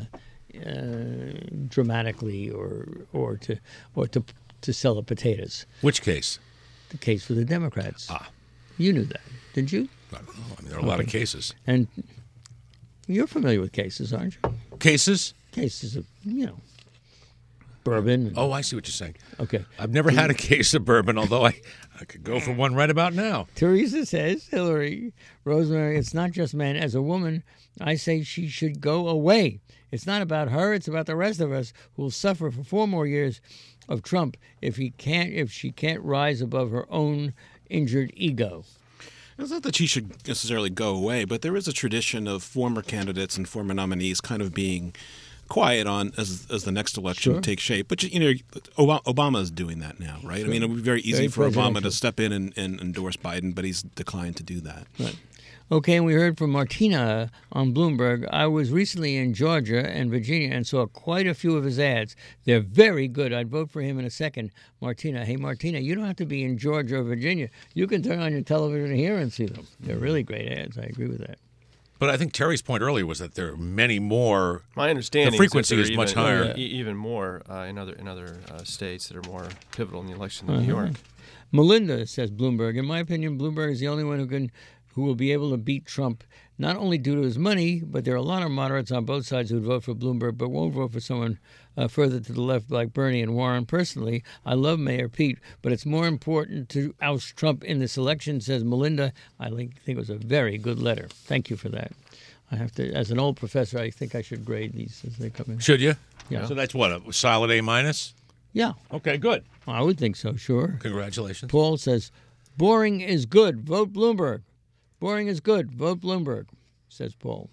dramatically or to sell the potatoes. Which case? The case for the Democrats. You knew that, didn't you? I don't know. I mean, there are a lot of cases. And you're familiar with cases, aren't you? Cases? Cases of, bourbon. Oh, I see what you're saying. Okay. I've never had a case of bourbon, although I could go for one right about now. Teresa says, Hillary, Rosemary, it's not just men. As a woman, I say she should go away. It's not about her. It's about the rest of us who will suffer for 4 more years of Trump if she can't rise above her own injured ego. It's not that she should necessarily go away, but there is a tradition of former candidates and former nominees kind of being quiet on as the next election takes shape. But Obama is doing that now, right? Sure. I mean, it would be very easy for Obama to step in and endorse Biden, but he's declined to do that. Right. Okay, and we heard from Martina on Bloomberg. I was recently in Georgia and Virginia and saw quite a few of his ads. They're very good. I'd vote for him in a second. Martina, hey, Martina, you don't have to be in Georgia or Virginia. You can turn on your television here and see them. They're really great ads. I agree with that. But I think Terry's point earlier was that there are many more. My understanding the frequency is much higher. Even more in other states that are more pivotal in the election than New York. Melinda says Bloomberg. In my opinion, Bloomberg is the only one who will be able to beat Trump, not only due to his money, but there are a lot of moderates on both sides who would vote for Bloomberg but won't vote for someone further to the left like Bernie and Warren. Personally, I love Mayor Pete, but it's more important to oust Trump in this election, says Melinda. I think it was a very good letter. Thank you for that. I have to, as an old professor, I think I should grade these as they come in. Should you? Yeah. So that's what, a solid A minus? Yeah. Okay, good. I would think so, sure. Congratulations. Paul says, boring is good. Vote Bloomberg. Boring is good. Vote Bloomberg, says Paul.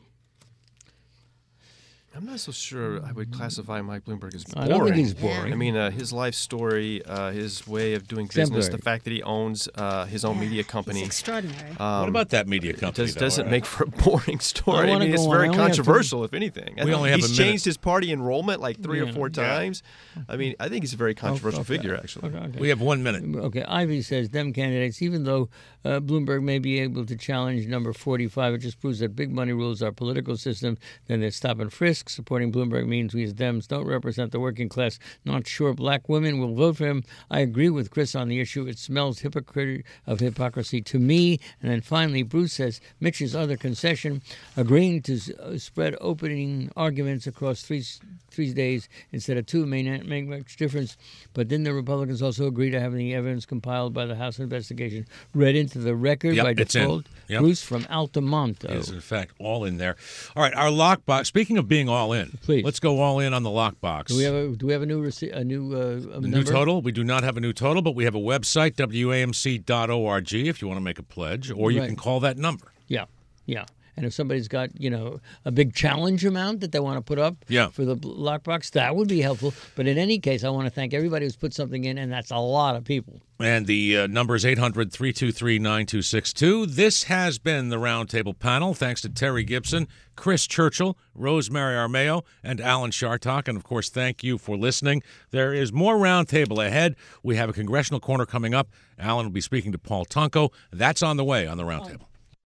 I'm not so sure I would classify Mike Bloomberg as boring. I don't think he's boring. I mean, his life story, his way of doing business, the fact that he owns his own media company. It's extraordinary. What about that media company? It doesn't make for a boring story. I mean, it's very controversial, if anything. He's changed his party enrollment like 3 or 4 times. I mean, I think he's a very controversial figure, actually. Okay. We have 1 minute. Okay, Ivy says, Dem candidates, even though Bloomberg may be able to challenge number 45, it just proves that big money rules our political system. Then they stop and frisk. Supporting Bloomberg means we as Dems don't represent the working class. Not sure black women will vote for him. I agree with Chris on the issue. It smells hypocrisy to me. And then finally, Bruce says, Mitch's other concession, agreeing to spread opening arguments across three days instead of 2 may not make much difference. But didn't the Republicans also agree to having the evidence compiled by the House investigation read into the record by default? Yep. Bruce from Altamonte. Is in fact all in there. All right, our lockbox. Speaking of being all in, please let's go all in on the lockbox. Do we have a new new total? We do not have a new total, but we have a website, WAMC.org, if you want to make a pledge, or you can call that number. Yeah. And if somebody's got, a big challenge amount that they want to put up for the lockbox, that would be helpful. But in any case, I want to thank everybody who's put something in, and that's a lot of people. And the number is 800-323-9262. This has been the Roundtable Panel. Thanks to Terry Gibson, Chris Churchill, Rosemary Armao, and Alan Chartock. And, of course, thank you for listening. There is more Roundtable ahead. We have a Congressional Corner coming up. Alan will be speaking to Paul Tonko. That's on the way on the Roundtable.